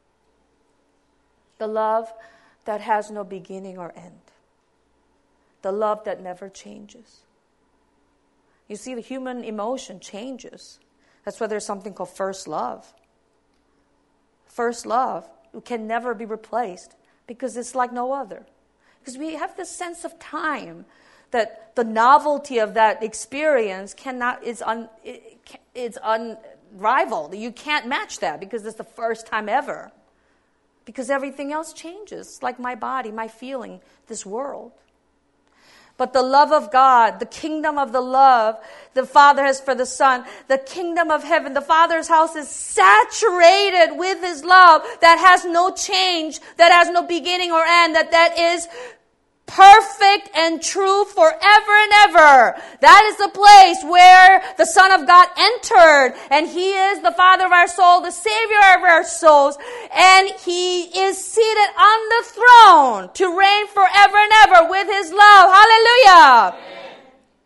The love that has no beginning or end. The love that never changes. You see, the human emotion changes. That's why there's something called first love. First love can never be replaced because it's like no other. Because we have this sense of time that the novelty of that experience cannot is un it's unrivaled. You can't match that because it's the first time ever. Because everything else changes, like my body, my feeling, this world. But the love of God, the kingdom of the love the Father has for the Son, the kingdom of heaven, the Father's house is saturated with His love that has no change, that has no beginning or end, that that is perfect and true forever and ever. That is the place where the Son of God entered, and He is the Father of our soul, the Savior of our souls, and He is seated on the throne to reign forever and ever with His love. Hallelujah! Amen.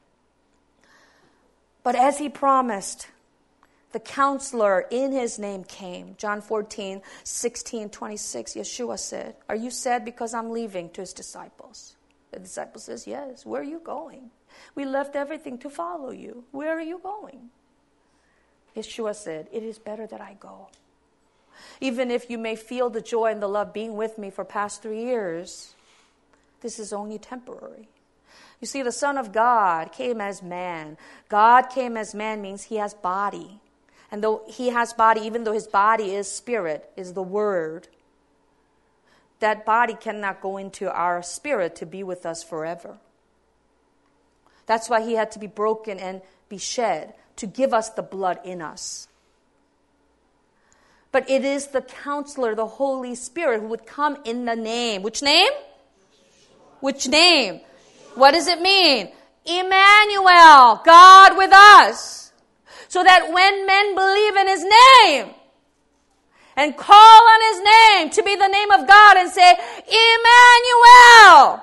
But as He promised, the counselor in His name came. John fourteen, sixteen, twenty-six, Yeshua said, "Are you sad because I'm leaving?" to His disciples. The disciple says, "Yes." "Where are you going?" "We left everything to follow you." "Where are you going?" Yeshua said, "It is better that I go. Even if you may feel the joy and the love being with me for past three years, this is only temporary." You see, the Son of God came as man. God came as man means He has body. And though He has body, even though His body is spirit, is the Word, that body cannot go into our spirit to be with us forever. That's why He had to be broken and be shed to give us the blood in us. But it is the counselor, the Holy Spirit, who would come in the name. Which name? Which name? What does it mean? Emmanuel, God with us. So that when men believe in His name and call on His name to be the name of God and say, Emmanuel,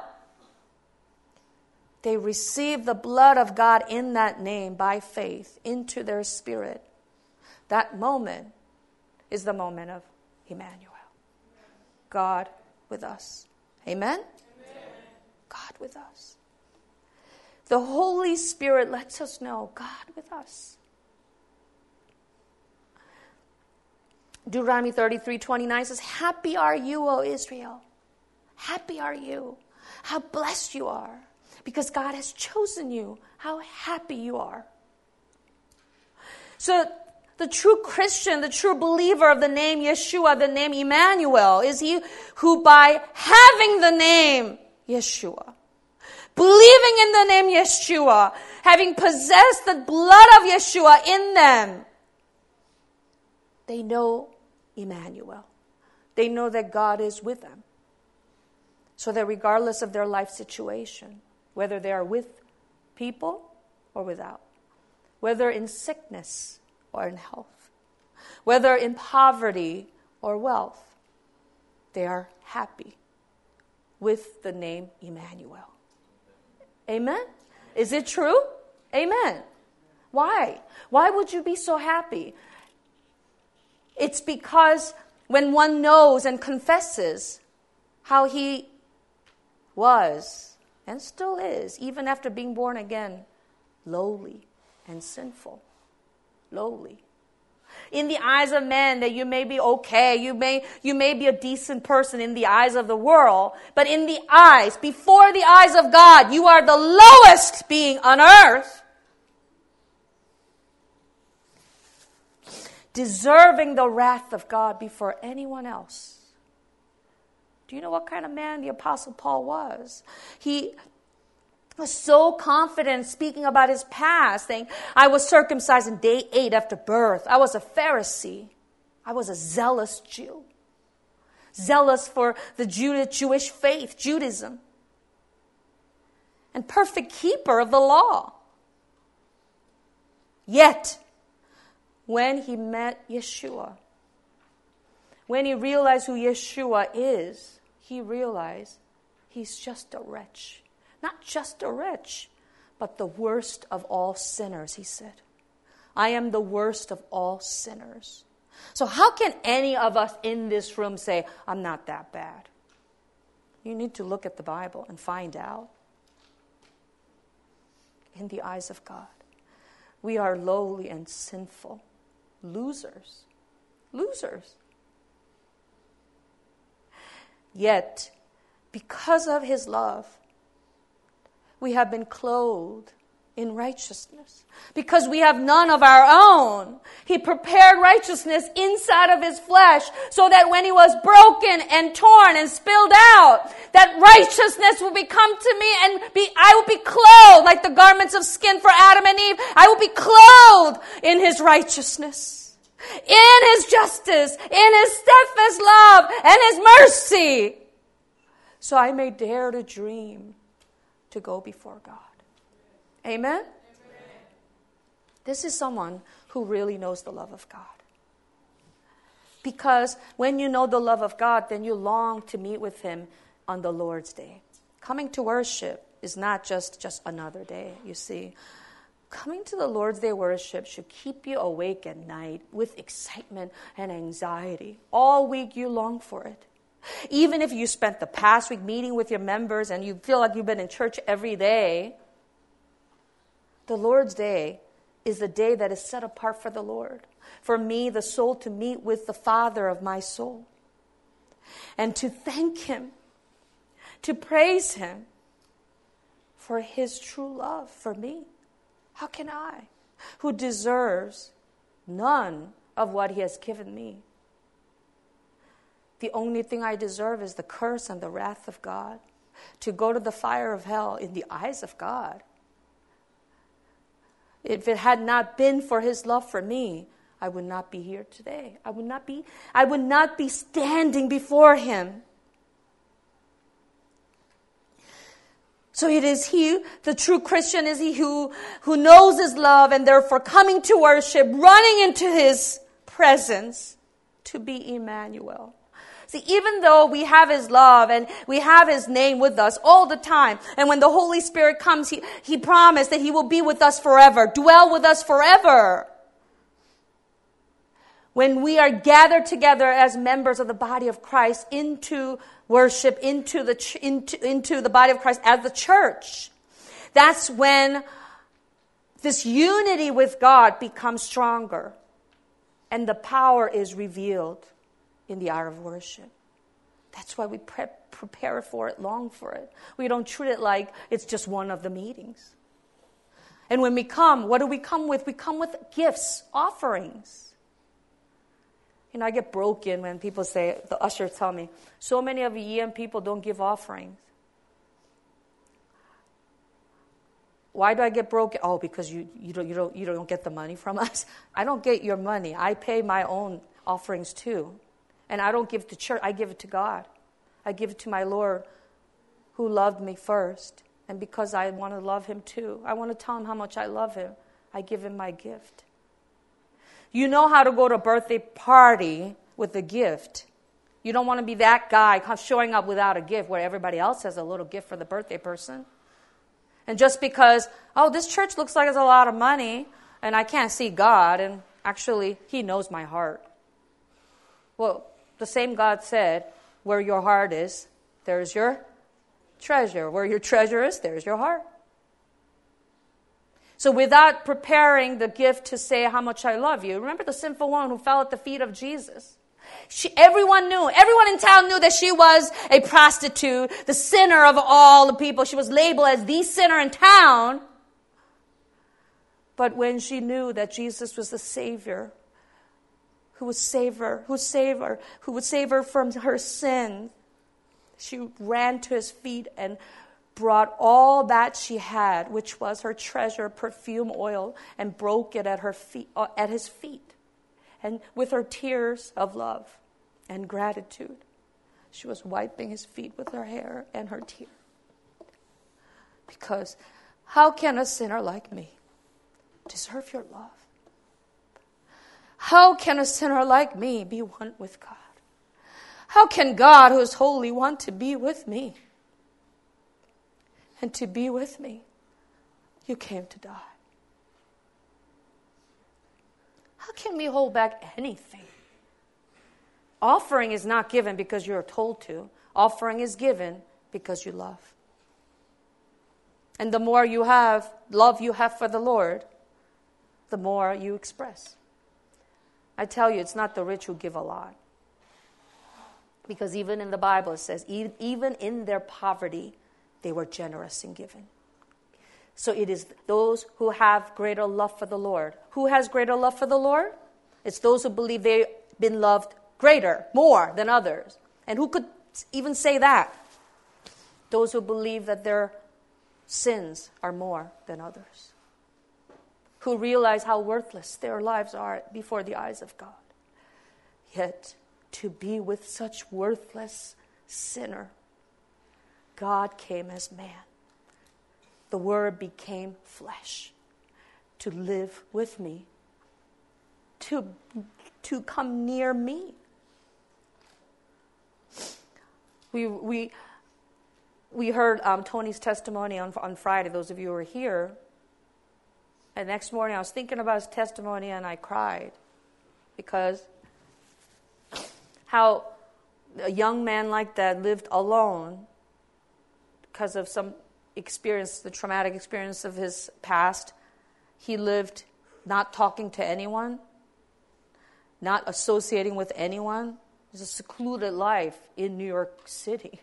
they receive the blood of God in that name by faith into their spirit. That moment is the moment of Emmanuel. God with us. Amen? Amen. God with us. The Holy Spirit lets us know God with us. Deuteronomy thirty-three twenty-nine says, "Happy are you, O Israel. Happy are you. How blessed you are. Because God has chosen you. How happy you are." So the true Christian, the true believer of the name Yeshua, the name Emmanuel, is he who by having the name Yeshua, believing in the name Yeshua, having possessed the blood of Yeshua in them, they know Emmanuel. They know that God is with them. So that regardless of their life situation, whether they are with people or without, whether in sickness or in health, whether in poverty or wealth, they are happy with the name Emmanuel. Amen? Is it true? Amen. Why? Why would you be so happy? It's because when one knows and confesses how He was and still is, even after being born again, lowly and sinful. Lowly. In the eyes of men, that you may be okay, you may, you may be a decent person in the eyes of the world, but in the eyes, before the eyes of God, you are the lowest being on earth. Deserving the wrath of God before anyone else. Do you know what kind of man the Apostle Paul was? He was so confident speaking about his past, saying, "I was circumcised in day eight after birth. I was a Pharisee. I was a zealous Jew. Zealous for the Jew- Jewish faith, Judaism. And perfect keeper of the law. Yet, when he met Yeshua, when he realized who Yeshua is, he realized he's just a wretch. Not just a wretch, but the worst of all sinners, he said. I am the worst of all sinners. So how can any of us in this room say, I'm not that bad? You need to look at the Bible and find out. In the eyes of God, we are lowly and sinful. Losers. Losers. Yet, because of His love, we have been clothed in righteousness. Because we have none of our own, He prepared righteousness inside of His flesh so that when He was broken and torn and spilled out, that righteousness will become to me and be, I will be clothed like the garments of skin for Adam and Eve. I will be clothed in His righteousness, in His justice, in His steadfast love and His mercy, so I may dare to dream to go before God. Amen? Amen? This is someone who really knows the love of God. Because when you know the love of God, then you long to meet with Him on the Lord's day. Coming to worship is not just, just another day, you see. Coming to the Lord's Day worship should keep you awake at night with excitement and anxiety. All week you long for it. Even if you spent the past week meeting with your members and you feel like you've been in church every day, the Lord's Day is the day that is set apart for the Lord. For me, the soul, to meet with the Father of my soul. And to thank Him, to praise Him for His true love for me. How can I, who deserves none of what He has given me? The only thing I deserve is the curse and the wrath of God, to go to the fire of hell in the eyes of God. If it had not been for His love for me, I would not be here today. I would not be, I would not be standing before Him. So it is he, the true Christian is he who, who knows His love and therefore coming to worship, running into His presence to be Emmanuel. See, even though we have His love and we have His name with us all the time, and when the Holy Spirit comes, He, he promised that He will be with us forever, dwell with us forever. When we are gathered together as members of the body of Christ into worship, into the ch- into, into the body of Christ as the church, that's when this unity with God becomes stronger and the power is revealed in the hour of worship. That's why we pre- prepare for it, long for it. We don't treat it like it's just one of the meetings. And when we come, what do we come with? We come with gifts, offerings. You know, I get broken when people say, the ushers tell me, so many of you E M people don't give offerings. Why do I get broken? Oh, because you, you, don't, you, don't, you don't get the money from us. I don't get your money. I pay my own offerings too. And I don't give to church. I give it to God. I give it to my Lord who loved me first. And because I want to love Him too. I want to tell Him how much I love Him. I give Him my gift. You know how to go to a birthday party with a gift. You don't want to be that guy showing up without a gift where everybody else has a little gift for the birthday person. And just because, oh, this church looks like it's a lot of money and I can't see God, and actually He knows my heart. Well, the same God said, where your heart is, there's your treasure. Where your treasure is, there's your heart. So without preparing the gift to say how much I love you, remember the sinful woman who fell at the feet of Jesus? She, everyone knew, everyone in town knew that she was a prostitute, the sinner of all the people. She was labeled as the sinner in town. But when she knew that Jesus was the Savior, who would save her, who save her, who would save her from her sin, she ran to His feet and brought all that she had, which was her treasure, perfume oil, and broke it at her feet, uh, at His feet. And with her tears of love and gratitude, she was wiping His feet with her hair and her tears. Because how can a sinner like me deserve your love? How can a sinner like me be one with God? How can God, who is holy, want to be with me? And to be with me, you came to die. How can we hold back anything? Offering is not given because you're told to. Offering is given because you love. And the more you have, love you have for the Lord, the more you express. I tell you, it's not the rich who give a lot. Because even in the Bible it says, even in their poverty, they were generous in giving. So it is those who have greater love for the Lord. Who has greater love for the Lord? It's those who believe they've been loved greater, more than others. And who could even say that? Those who believe that their sins are more than others. Who realize how worthless their lives are before the eyes of God. Yet, to be with such worthless sinner God came as man. The Word became flesh to live with me, to, to come near me. We we we heard um, Tony's testimony on on Friday. Those of you who were here. And next morning, I was thinking about his testimony, and I cried because how a young man like that lived alone because of some experience, the traumatic experience of his past. He lived not talking to anyone, not associating with anyone. It was a secluded life in New York City.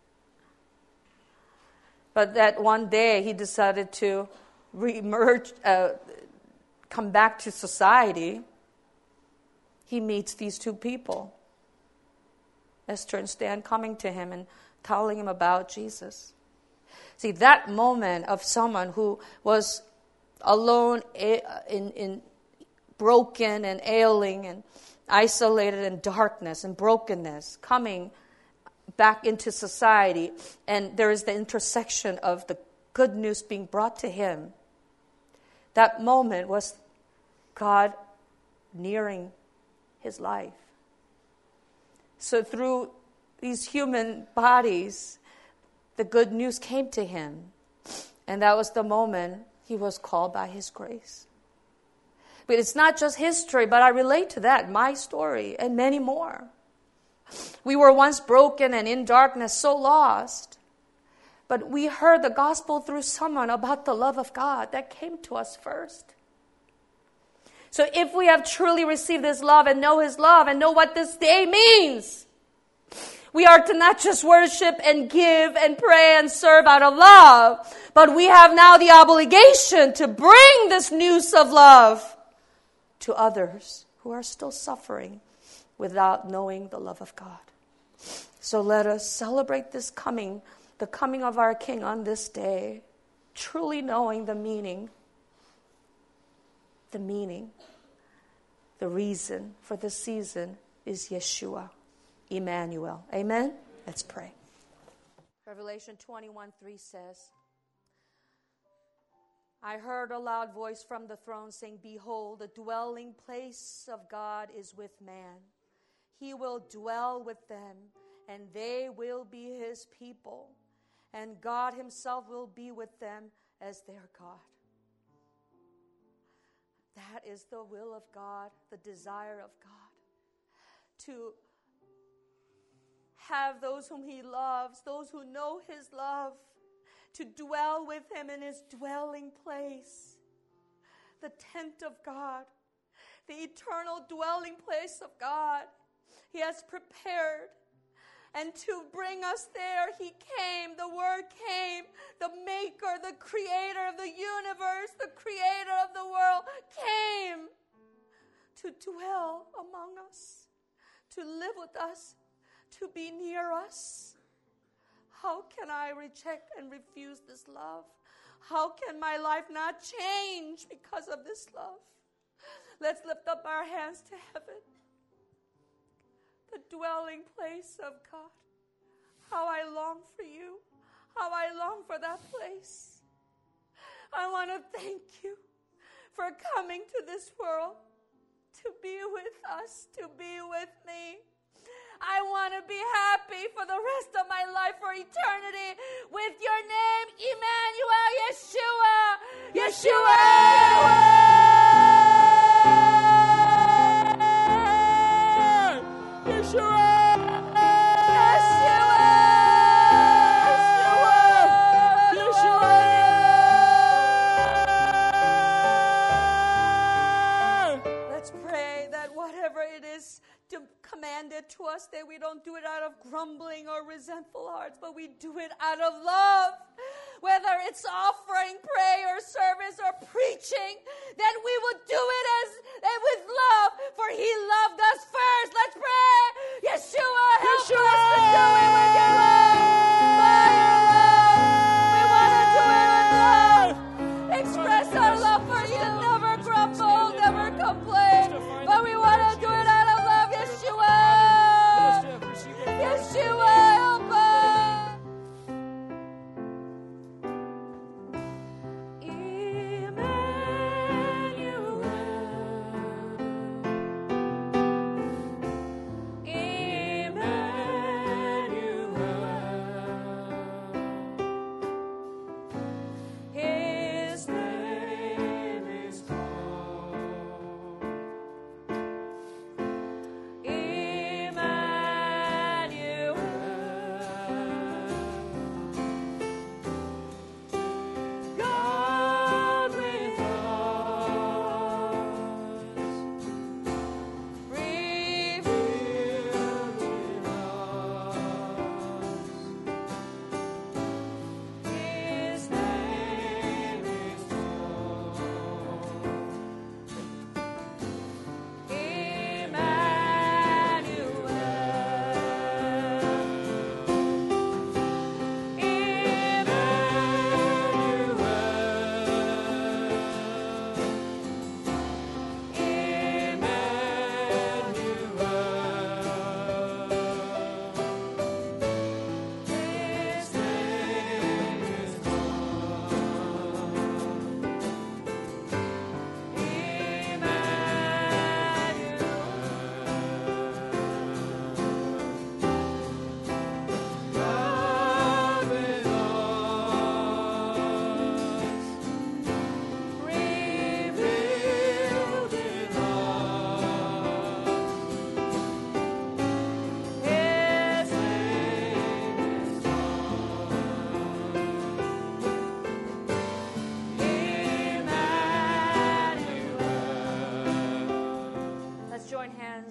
But that one day he decided to re-emerge, uh, come back to society. He meets these two people, Esther and Stan, coming to him and telling him about Jesus. See, that moment of someone who was alone, in, in broken and ailing and isolated in darkness and brokenness, coming back into society, and there is the intersection of the good news being brought to him. That moment was God nearing his life. So through these human bodies, the good news came to him. And that was the moment he was called by his grace. But it's not just history, but I relate to that, my story, and many more. We were once broken and in darkness, so lost. But we heard the gospel through someone about the love of God that came to us first. So if we have truly received His love and know His love and know what this day means, we are to not just worship and give and pray and serve out of love, but we have now the obligation to bring this news of love to others who are still suffering without knowing the love of God. So let us celebrate this coming, the coming of our King on this day, truly knowing the meaning, the meaning, the reason for the season is Yeshua, Emmanuel. Amen? Let's pray. Revelation twenty-one three says, I heard a loud voice from the throne saying, Behold, the dwelling place of God is with man. He will dwell with them, and they will be His people, and God Himself will be with them as their God. That is the will of God, the desire of God, to have those whom He loves, those who know His love, to dwell with Him in His dwelling place, the tent of God, the eternal dwelling place of God. He has prepared. And to bring us there, He came, the Word came, the Maker, the Creator of the universe, the Creator of the world came to dwell among us, to live with us, to be near us. How can I reject and refuse this love? How can my life not change because of this love? Let's lift up our hands to heaven. The dwelling place of God. How I long for you. How I long for that place. I want to thank you for coming to this world to be with us, to be with me. I want to be happy for the rest of my life, for eternity, with your name, Emmanuel, Yeshua, Yeshua. Yeshua. Yeshua. Commanded to us that we don't do it out of grumbling or resentful hearts, but we do it out of love. Whether it's offering prayer, service, or preaching, that we would do it as with love, for He loved us first. Let's pray. Yeshua, help Yeshua. us to do it with your love. By your love. We want to do it with love. Express our love for you. Never grumble, never complain. But we want to do it out of love. Yeshua, Yeshua, help us.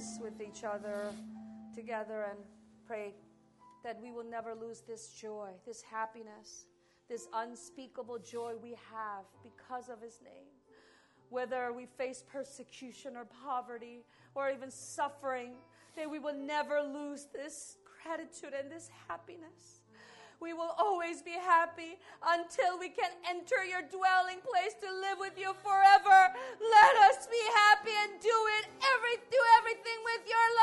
hearts with each other together and pray that we will never lose this joy, this happiness, this unspeakable joy we have because of His name. Whether we face persecution or poverty or even suffering, that we will never lose this gratitude and this happiness. We will always be happy until we can enter your dwelling place to live with you forever. Let us be happy and do it every do everything with your